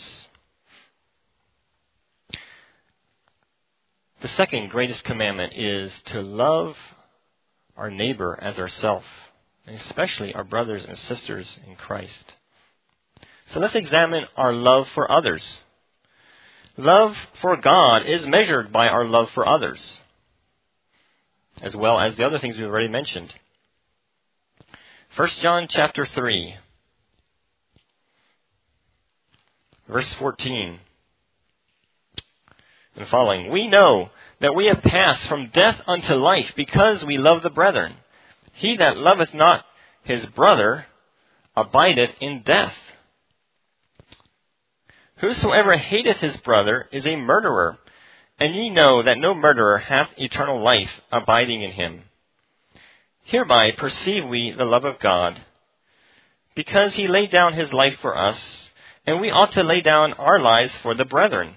The second greatest commandment is to love our neighbor as ourselves, and especially our brothers and sisters in Christ. So let's examine our love for others. Love for God is measured by our love for others, as well as the other things we've already mentioned. First John chapter three, verse fourteen and following. We know that we have passed from death unto life because we love the brethren. He that loveth not his brother abideth in death. Whosoever hateth his brother is a murderer, And ye know that no murderer hath eternal life abiding in him. Hereby perceive we the love of God, because he laid down his life for us, and we ought to lay down our lives for the brethren.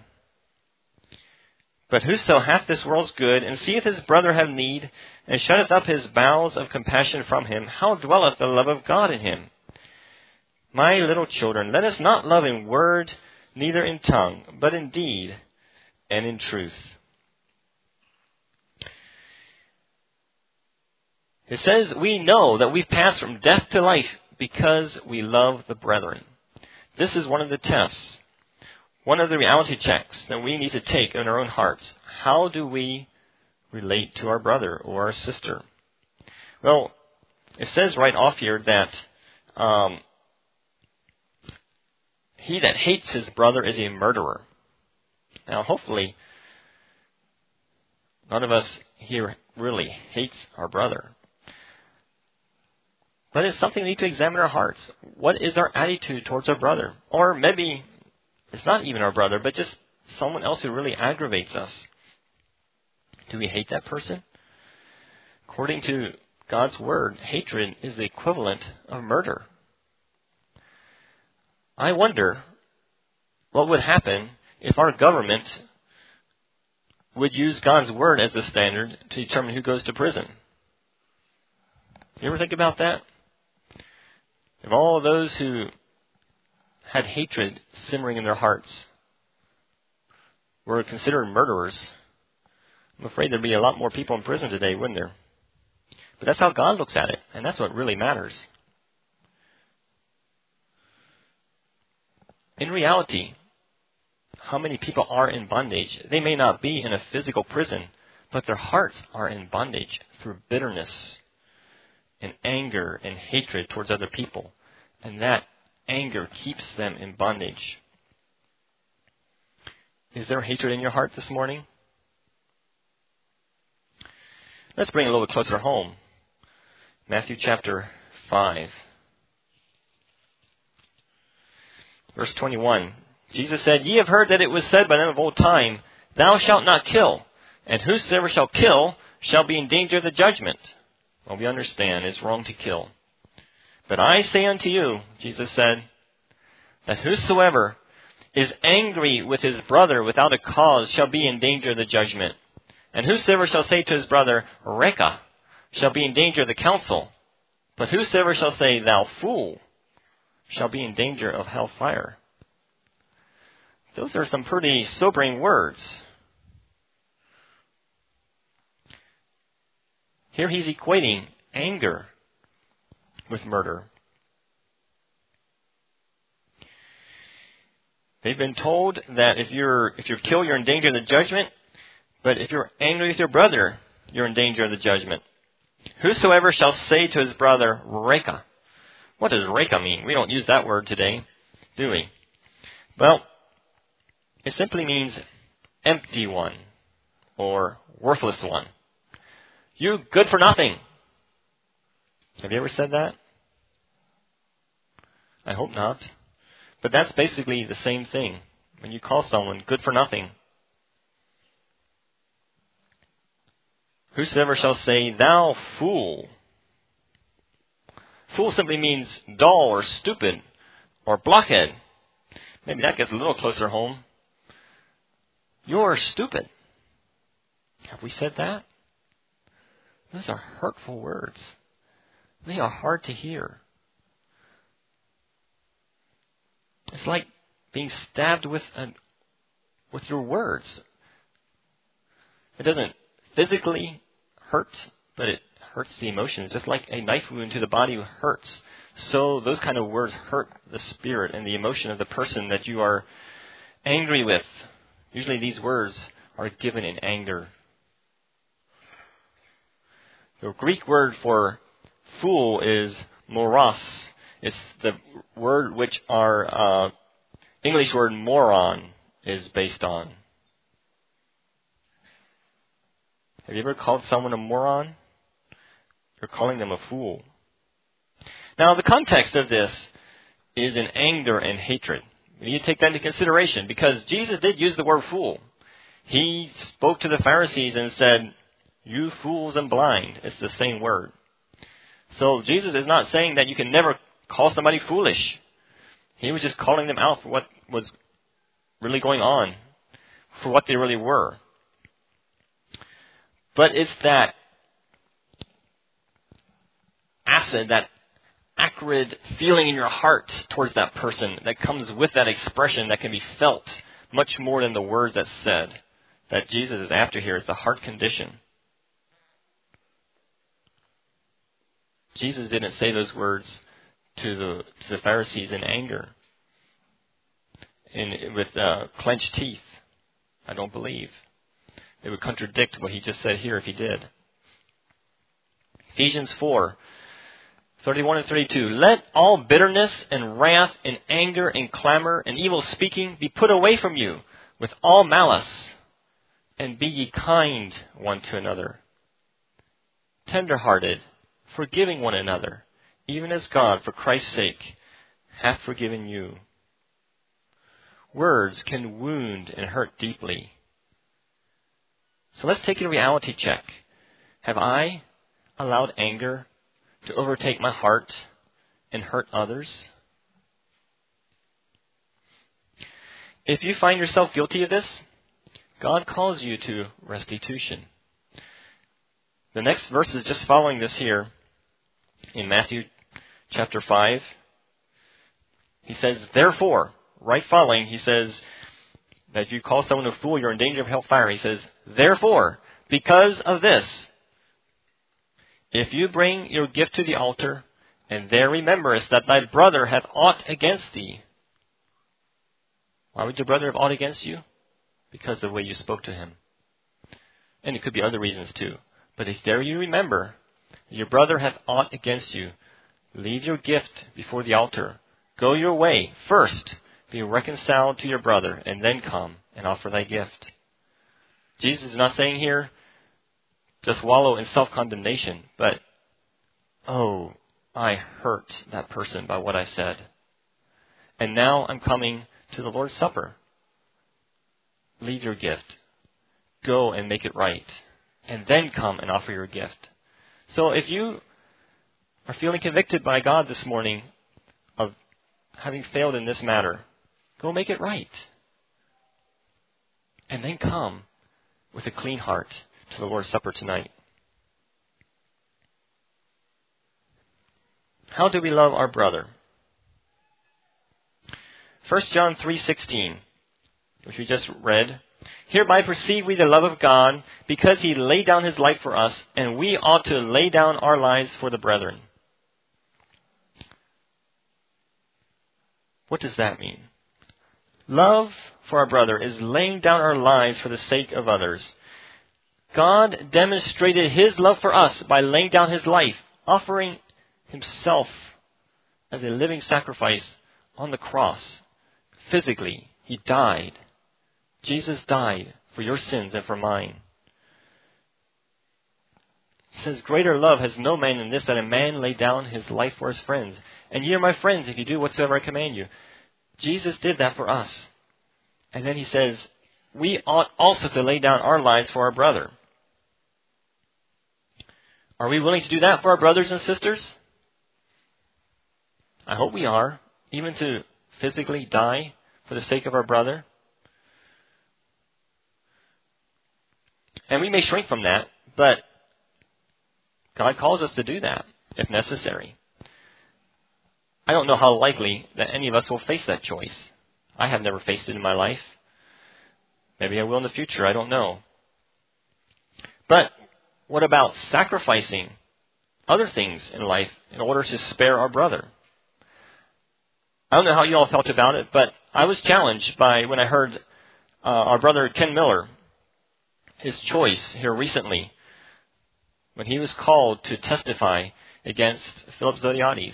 But whoso hath this world's good, and seeth his brother have need, and shutteth up his bowels of compassion from him, how dwelleth the love of God in him? My little children, let us not love in word, neither in tongue, but in deed and in truth. It says we know that we've passed from death to life because we love the brethren. This is one of the tests, one of the reality checks that we need to take in our own hearts. How do we relate to our brother or our sister? Well, it says right off here that um, he that hates his brother is a murderer. Now, hopefully, none of us here really hates our brother. But it's something we need to examine our hearts. What is our attitude towards our brother? Or maybe it's not even our brother, but just someone else who really aggravates us. Do we hate that person? According to God's word, hatred is the equivalent of murder. I wonder what would happen if our government would use God's word as the standard to determine who goes to prison. You ever think about that? If all those who had hatred simmering in their hearts were considered murderers, I'm afraid there'd be a lot more people in prison today, wouldn't there? But that's how God looks at it, and that's what really matters. In reality, how many people are in bondage? They may not be in a physical prison, but their hearts are in bondage through bitterness and anger and hatred towards other people. And that anger keeps them in bondage. Is there hatred in your heart this morning? Let's bring it a little bit closer home. Matthew chapter five. Verse twenty-one. Jesus said, Ye have heard that it was said by them of old time, Thou shalt not kill, and whosoever shall kill shall be in danger of the judgment. Well, we understand it's wrong to kill. But I say unto you, Jesus said, that whosoever is angry with his brother without a cause shall be in danger of the judgment. And whosoever shall say to his brother, Reka, shall be in danger of the council. But whosoever shall say, Thou fool, shall be in danger of hellfire. Those are some pretty sobering words. Here he's equating anger with murder. They've been told that if you're if you kill, you're in danger of the judgment. But if you're angry with your brother, you're in danger of the judgment. Whosoever shall say to his brother, Reka. What does Reka mean? We don't use that word today, do we? Well, it simply means empty one or worthless one. You good for nothing. Have you ever said that? I hope not. But that's basically the same thing. When you call someone good for nothing. Whosoever shall say, Thou fool. Fool simply means dull or stupid or blockhead. Maybe that gets a little closer home. You're stupid. Have we said that? Those are hurtful words. They are hard to hear. It's like being stabbed with a, with your words. It doesn't physically hurt, but it hurts the emotions. Just like a knife wound to the body hurts. So those kind of words hurt the spirit and the emotion of the person that you are angry with. Usually these words are given in anger. The Greek word for fool is moros. It's the word which our uh, English word moron is based on. Have you ever called someone a moron? You're calling them a fool. Now, the context of this is in anger and hatred. You need to take that into consideration because Jesus did use the word fool. He spoke to the Pharisees and said, "You fools and blind." It's the same word. So Jesus is not saying that you can never call somebody foolish. He was just calling them out for what was really going on, for what they really were. But it's that acid, that acrid feeling in your heart towards that person that comes with that expression that can be felt much more than the words that's said, that Jesus is after here. Is the heart condition. Jesus didn't say those words to the, to the Pharisees in anger, in, with uh, clenched teeth. I don't believe. It would contradict what he just said here if he did. Ephesians four, thirty-one and thirty-two. Let all bitterness and wrath and anger and clamor and evil speaking be put away from you with all malice, and be ye kind one to another, tender-hearted, forgiving one another, even as God, for Christ's sake, hath forgiven you. Words can wound and hurt deeply. So let's take a reality check. Have I allowed anger to overtake my heart and hurt others? If you find yourself guilty of this, God calls you to restitution. The next verse is just following this here in Matthew chapter five. He says, therefore, right following, he says that if you call someone a fool, you're in danger of hellfire. He says, therefore, because of this, if you bring your gift to the altar, and there rememberest that thy brother hath aught against thee. Why would your brother have aught against you? Because of the way you spoke to him. And it could be other reasons too. But if there you remember, your brother hath aught against you, leave your gift before the altar. Go your way. First, be reconciled to your brother, and then come and offer thy gift. Jesus is not saying here, just wallow in self-condemnation, but, oh, I hurt that person by what I said. And now I'm coming to the Lord's Supper. Leave your gift. Go and make it right. And then come and offer your gift. So if you are feeling convicted by God this morning of having failed in this matter, go make it right. And then come with a clean heart to the Lord's Supper tonight. How do we love our brother? First John three sixteen, which we just read. Hereby perceive we the love of God, because he laid down his life for us, and we ought to lay down our lives for the brethren. What does that mean? Love for our brother is laying down our lives for the sake of others. God demonstrated his love for us by laying down his life, offering himself as a living sacrifice on the cross. Physically, he died. Jesus died for your sins and for mine. He says, greater love has no man than this, that a man lay down his life for his friends. And ye are my friends if you do whatsoever I command you. Jesus did that for us. And then he says, we ought also to lay down our lives for our brother. Are we willing to do that for our brothers and sisters? I hope we are. Even to physically die for the sake of our brother. And we may shrink from that, but God calls us to do that if necessary. I don't know how likely that any of us will face that choice. I have never faced it in my life. Maybe I will in the future. I don't know. But what about sacrificing other things in life in order to spare our brother? I don't know how you all felt about it, but I was challenged by when I heard uh, our brother Ken Miller, his choice here recently, when he was called to testify against Philip Zodhiates.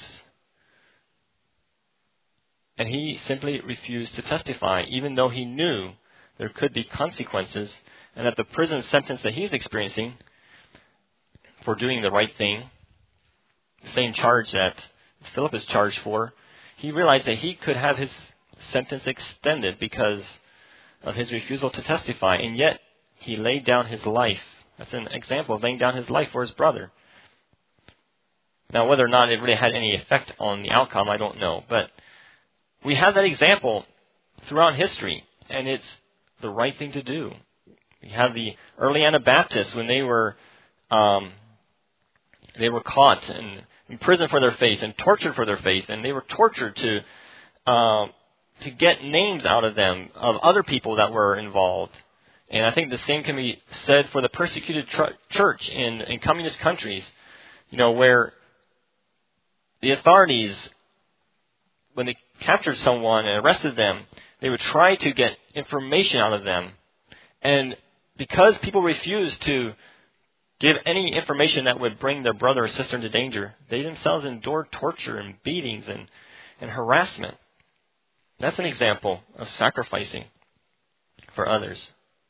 And he simply refused to testify, even though he knew there could be consequences and that the prison sentence that he's experiencing for doing the right thing, the same charge that Philip is charged for, he realized that he could have his sentence extended because of his refusal to testify. And yet, he laid down his life. That's an example of laying down his life for his brother. Now, whether or not it really had any effect on the outcome, I don't know. But we have that example throughout history, and it's the right thing to do. We have the early Anabaptists when they were um, they were caught and imprisoned for their faith and tortured for their faith, and they were tortured to uh, to get names out of them of other people that were involved. And I think the same can be said for the persecuted tr- church in, in communist countries, you know, where the authorities, when they captured someone and arrested them, they would try to get information out of them. And because people refused to give any information that would bring their brother or sister into danger, they themselves endured torture and beatings and, and harassment. That's an example of sacrificing for others.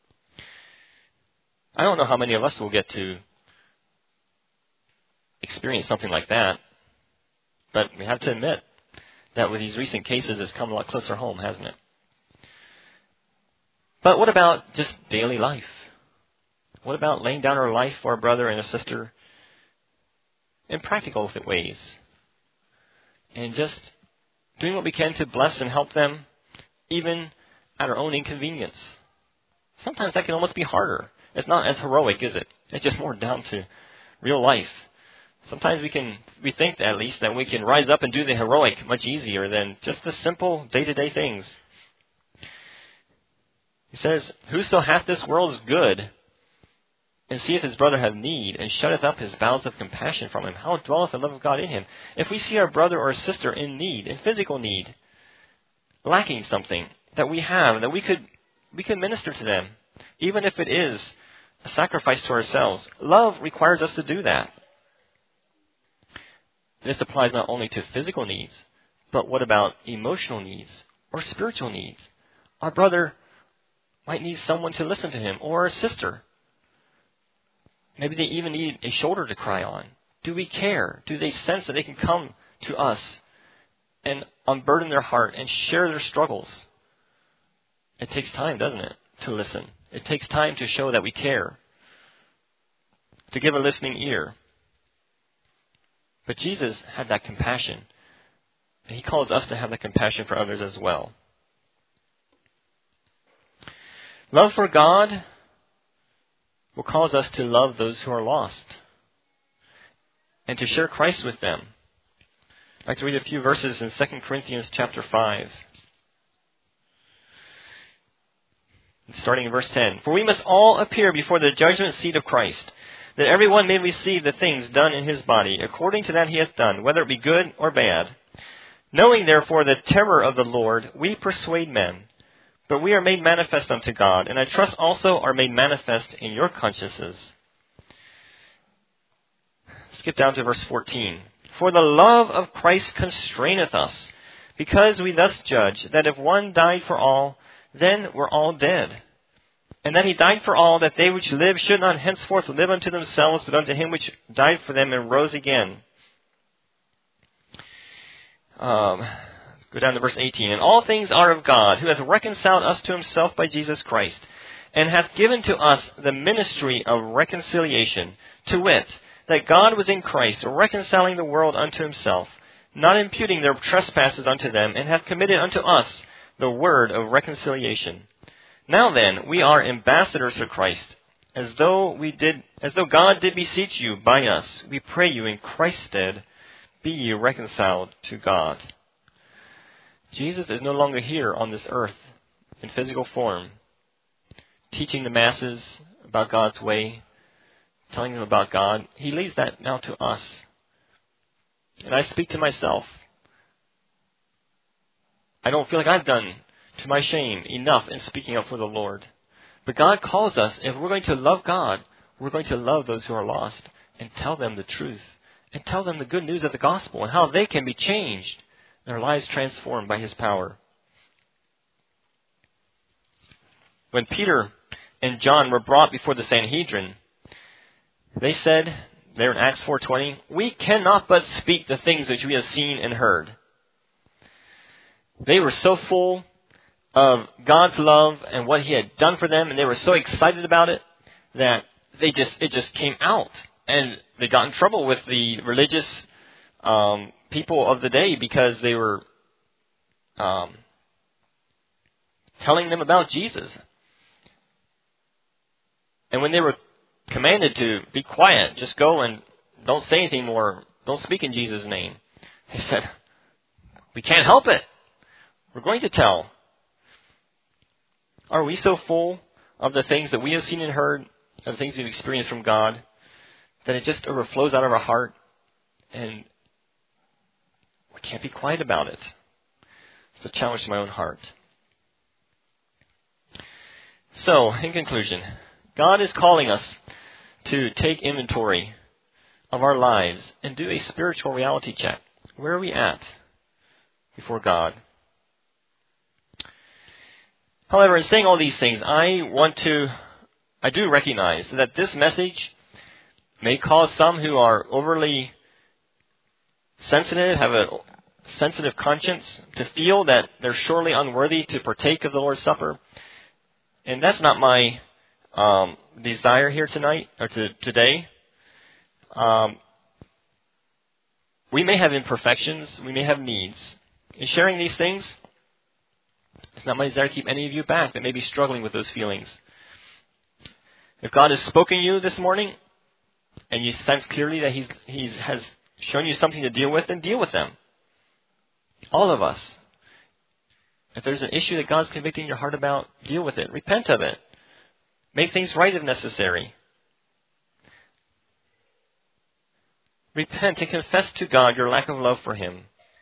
I don't know how many of us will get to experience something like that, but we have to admit that with these recent cases, it's come a lot closer home, hasn't it? But what about just daily life? What about laying down our life for a brother and a sister in practical ways? And just doing what we can to bless and help them, even at our own inconvenience. Sometimes that can almost be harder. It's not as heroic, is it? It's just more down to real life. Sometimes we can, we think at least that we can rise up and do the heroic much easier than just the simple day-to-day things. He says, "Whoso hath this world's good, and seeth his brother have need, and shutteth up his bowels of compassion from him, how dwelleth the love of God in him?" If we see our brother or sister in need, in physical need, lacking something that we have, that we could we could minister to them, even if it is a sacrifice to ourselves. Love requires us to do that. This applies not only to physical needs, but what about emotional needs or spiritual needs? Our brother might need someone to listen to him, or a sister. Maybe they even need a shoulder to cry on. Do we care? Do they sense that they can come to us and unburden their heart and share their struggles? It takes time, doesn't it, to listen? It takes time to show that we care, to give a listening ear. But Jesus had that compassion. And he calls us to have that compassion for others as well. Love for God will cause us to love those who are lost and to share Christ with them. I'd like to read a few verses in Second Corinthians chapter five. Starting in verse ten. "For we must all appear before the judgment seat of Christ, that every one may receive the things done in his body, according to that he hath done, whether it be good or bad. Knowing therefore the terror of the Lord, we persuade men. But we are made manifest unto God, and I trust also are made manifest in your consciences." Skip down to verse fourteen. "For the love of Christ constraineth us, because we thus judge, that if one died for all, then we're all dead. And that he died for all, that they which live should not henceforth live unto themselves, but unto him which died for them and rose again." Um, go down to verse eighteen. "And all things are of God, who hath reconciled us to himself by Jesus Christ, and hath given to us the ministry of reconciliation, to wit, that God was in Christ, reconciling the world unto himself, not imputing their trespasses unto them, and hath committed unto us the word of reconciliation. Now then, we are ambassadors for Christ, as though we did, as though God did beseech you by us. We pray you in Christ's stead, be ye reconciled to God." Jesus is no longer here on this earth in physical form, teaching the masses about God's way, telling them about God. He leaves that now to us. And I speak to myself. I don't feel like I've done, to my shame, enough in speaking up for the Lord. But God calls us, if we're going to love God, we're going to love those who are lost and tell them the truth and tell them the good news of the gospel and how they can be changed, their lives transformed by his power. When Peter and John were brought before the Sanhedrin, they said, there in Acts four twenty, "We cannot but speak the things which we have seen and heard." They were so full of God's love and what He had done for them, and they were so excited about it that they just it just came out, and they got in trouble with the religious um, people of the day because they were um, telling them about Jesus. And when they were commanded to be quiet, just go and don't say anything more, don't speak in Jesus' name, they said, "We can't help it. We're going to tell." Are we so full of the things that we have seen and heard, of the things we've experienced from God, that it just overflows out of our heart and we can't be quiet about it? It's a challenge to my own heart. So, in conclusion, God is calling us to take inventory of our lives and do a spiritual reality check. Where are we at before God? However, in saying all these things, I want to, I do recognize that this message may cause some who are overly sensitive, have a sensitive conscience, to feel that they're surely unworthy to partake of the Lord's Supper. And that's not my um, desire here tonight, or to, today. Um, we may have imperfections, we may have needs. In sharing these things, it's not my desire to keep any of you back that may be struggling with those feelings. If God has spoken to you this morning, and you sense clearly that He's He's has shown you something to deal with, then deal with them. All of us. If there's an issue that God's convicting your heart about, deal with it. Repent of it. Make things right if necessary. Repent and confess to God your lack of love for Him.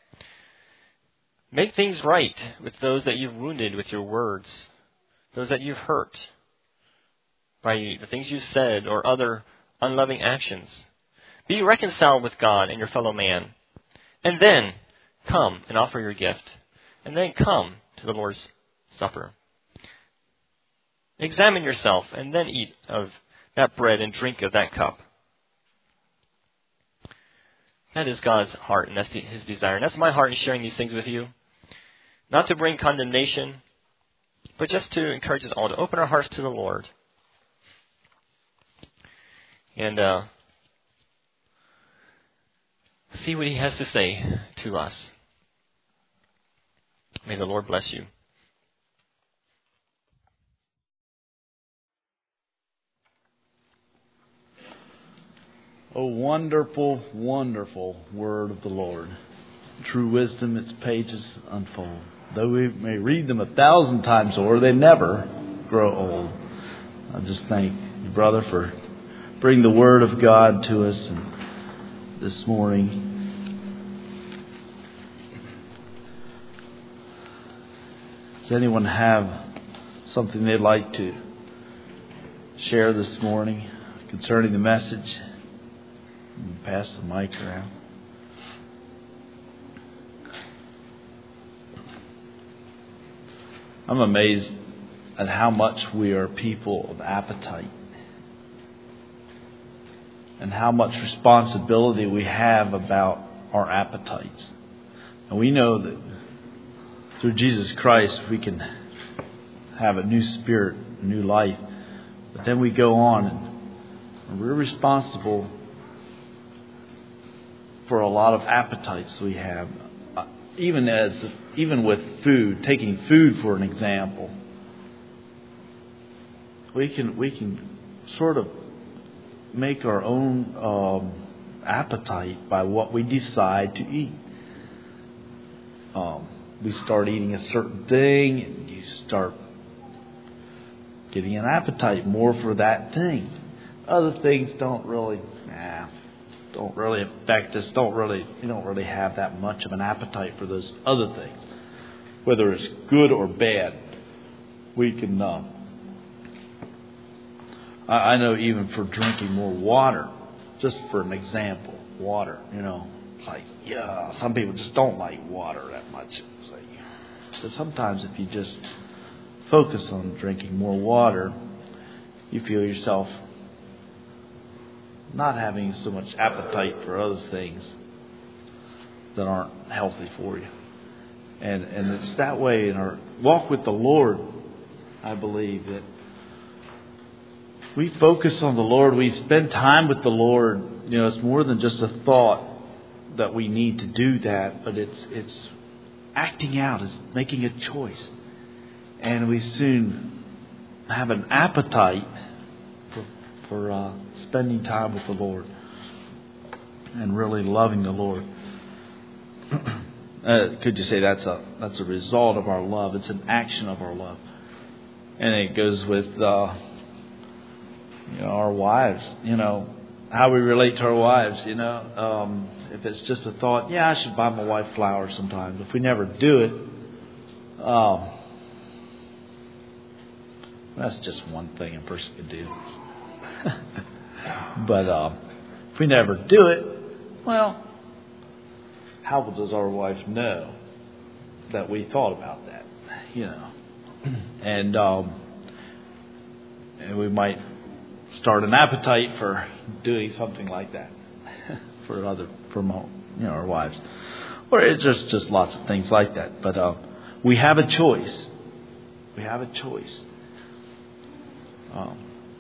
Make things right with those that you've wounded with your words, those that you've hurt by the things you've said or other unloving actions. Be reconciled with God and your fellow man. And then come and offer your gift. And then come to the Lord's Supper. Examine yourself and then eat of that bread and drink of that cup. That is God's heart, and that's His desire. And that's my heart in sharing these things with you. Not to bring condemnation, but just to encourage us all to open our hearts to the Lord. And uh, see what He has to say to us. May the Lord bless you. Oh, wonderful, wonderful word of the Lord. True wisdom, its pages unfold. Though we may read them a thousand times over, they never grow old. I just thank you, brother, for bringing the word of God to us this morning. Does anyone have something they'd like to share this morning concerning the message? Pass the mic around. I'm amazed at how much we are people of appetite and how much responsibility we have about our appetites. And we know that through Jesus Christ we can have a new spirit, a new life. But then we go on and we're responsible for a lot of appetites we have. Even as even with food, taking food for an example, we can we can sort of make our own um, appetite by what we decide to eat. Um, we start eating a certain thing, and you start getting an appetite more for that thing. Other things don't really, nah, don't really affect us. Don't really, you don't really have that much of an appetite for those other things, whether it's good or bad. We can. Uh, I, I know even for drinking more water, just for an example, water. You know, it's like yeah, some people just don't like water that much. It's like, but sometimes if you just focus on drinking more water, you feel yourself not having so much appetite for other things that aren't healthy for you. And and it's that way in our walk with the Lord, I believe, that we focus on the Lord, we spend time with the Lord. You know, it's more than just a thought that we need to do that, but it's it's acting out, it's making a choice. And we soon have an appetite for, for uh, spending time with the Lord and really loving the Lord. Uh, could you say that's a that's a result of our love? It's an action of our love, and it goes with uh, you know our wives. You know how we relate to our wives. You know, um, if it's just a thought, yeah, I should buy my wife flowers sometimes. If we never do it, um, that's just one thing a person can do. But um, if we never do it, well, how does our wife know that we thought about that? You know, and um, and we might start an appetite for doing something like that for other, for you know, our wives, or it's just just lots of things like that. But uh, we have a choice. We have a choice. Um,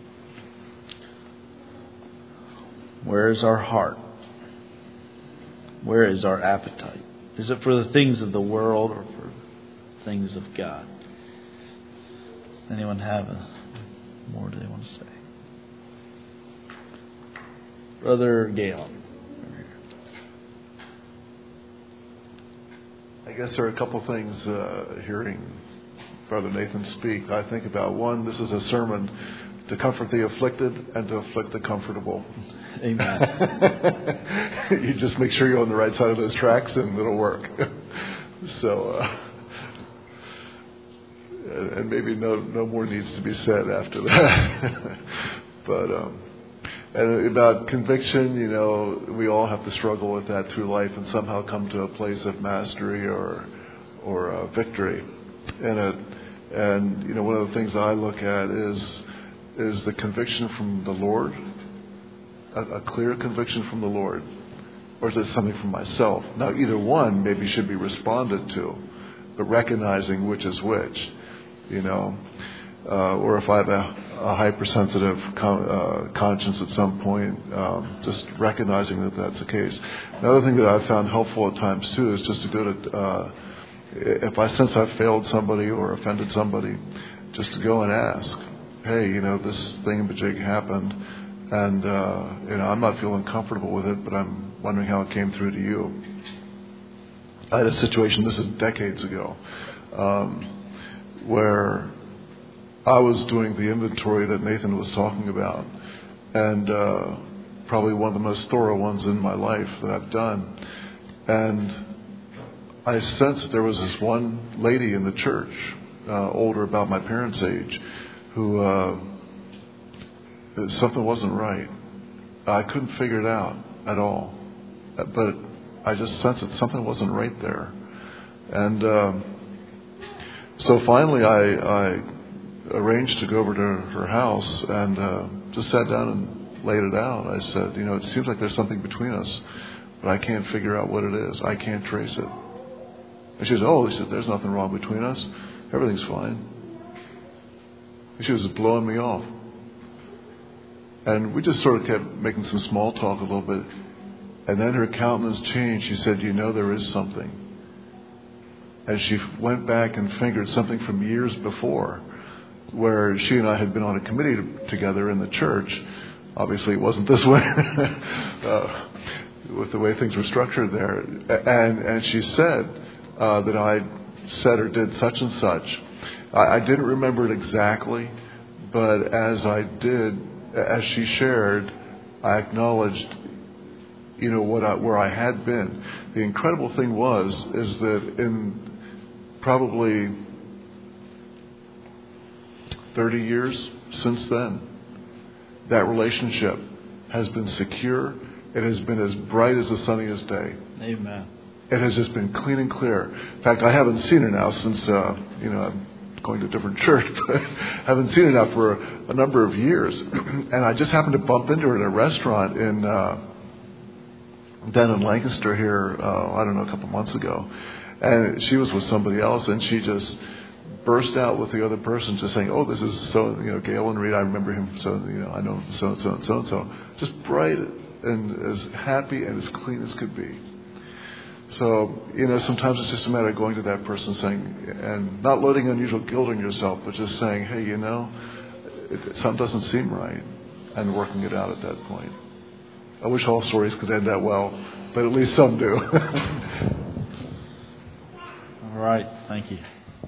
where is our heart? Where is our appetite? Is it for the things of the world or for things of God? Anyone have a, more do they want to say? Brother Galen. I guess there are a couple things uh, hearing Brother Nathan speak. I think about one, this is a sermon to comfort the afflicted and to afflict the comfortable. Amen. You just make sure you're on the right side of those tracks and it'll work. So, uh, and maybe no no more needs to be said after that. But, um, and about conviction, you know, we all have to struggle with that through life and somehow come to a place of mastery or or uh, victory in it. And, you know, one of the things I look at is is the conviction from the Lord, a, a clear conviction from the Lord, or is it something from myself? Now, either one maybe should be responded to, but recognizing which is which, you know, uh, or if I have a, a hypersensitive con- uh, conscience at some point, um, just recognizing that that's the case. Another thing that I've found helpful at times too is just to go to, uh, if I sense I've failed somebody or offended somebody, just to go and ask, hey, you know, this thingamajig happened, and uh, you know, I'm not feeling comfortable with it, but I'm wondering how it came through to you. I had a situation, this is decades ago, um, where I was doing the inventory that Nathan was talking about, and uh, probably one of the most thorough ones in my life that I've done. And I sensed there was this one lady in the church, uh, older, about my parents' age, who uh, something wasn't right. I couldn't figure it out at all, but I just sensed that something wasn't right there. And uh, so finally I, I arranged to go over to her house and uh, just sat down and laid it out. I said, you know, it seems like there's something between us, but I can't figure out what it is. I can't trace it. And she said, oh, he said, there's nothing wrong between us. Everything's fine. And she was just blowing me off. And we just sort of kept making some small talk a little bit. And then her countenance changed. She said, you know, there is something. And she went back and fingered something from years before, where she and I had been on a committee to, together in the church. Obviously, it wasn't this way, uh, with the way things were structured there. And and she said uh, that I said or did such and such. I, I didn't remember it exactly, but as I did, as she shared, I acknowledged, you know, what I, where I had been. The incredible thing was is that in probably thirty years since then, that relationship has been secure. It has been as bright as the sunniest day. Amen. It has just been clean and clear. In fact, I haven't seen her now since, uh, you know, I'm going to a different church, but I haven't seen her now for a, a number of years. And I just happened to bump into her at a restaurant in uh, down in Lancaster here, uh, I don't know, a couple months ago. And she was with somebody else, and she just burst out with the other person, just saying, "Oh, this is so, you know, Galen Reed. I remember him. So, you know, I know him so and so and so and so." Just bright and as happy and as clean as could be. So, you know, sometimes it's just a matter of going to that person, saying, and not letting unusual guilt on yourself, but just saying, "Hey, you know, it, something doesn't seem right," and working it out at that point. I wish all stories could end that well, but at least some do. All right. Thank you.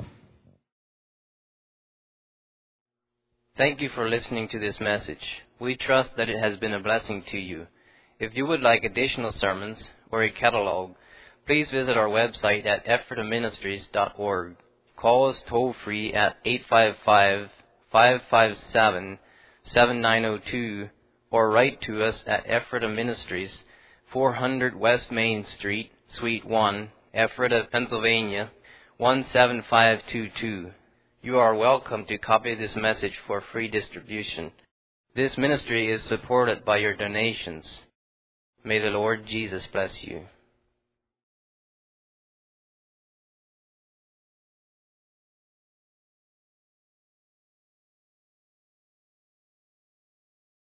Thank you for listening to this message. We trust that it has been a blessing to you. If you would like additional sermons or a catalog, please visit our website at ephrata ministries dot org. Call us toll-free at eight five five, five five seven, seven nine zero two or write to us at Ephrata Ministries, four hundred West Main Street, Suite one, Ephrata, Pennsylvania, one seven five two two. You are welcome to copy this message for free distribution. This ministry is supported by your donations. May the Lord Jesus bless you.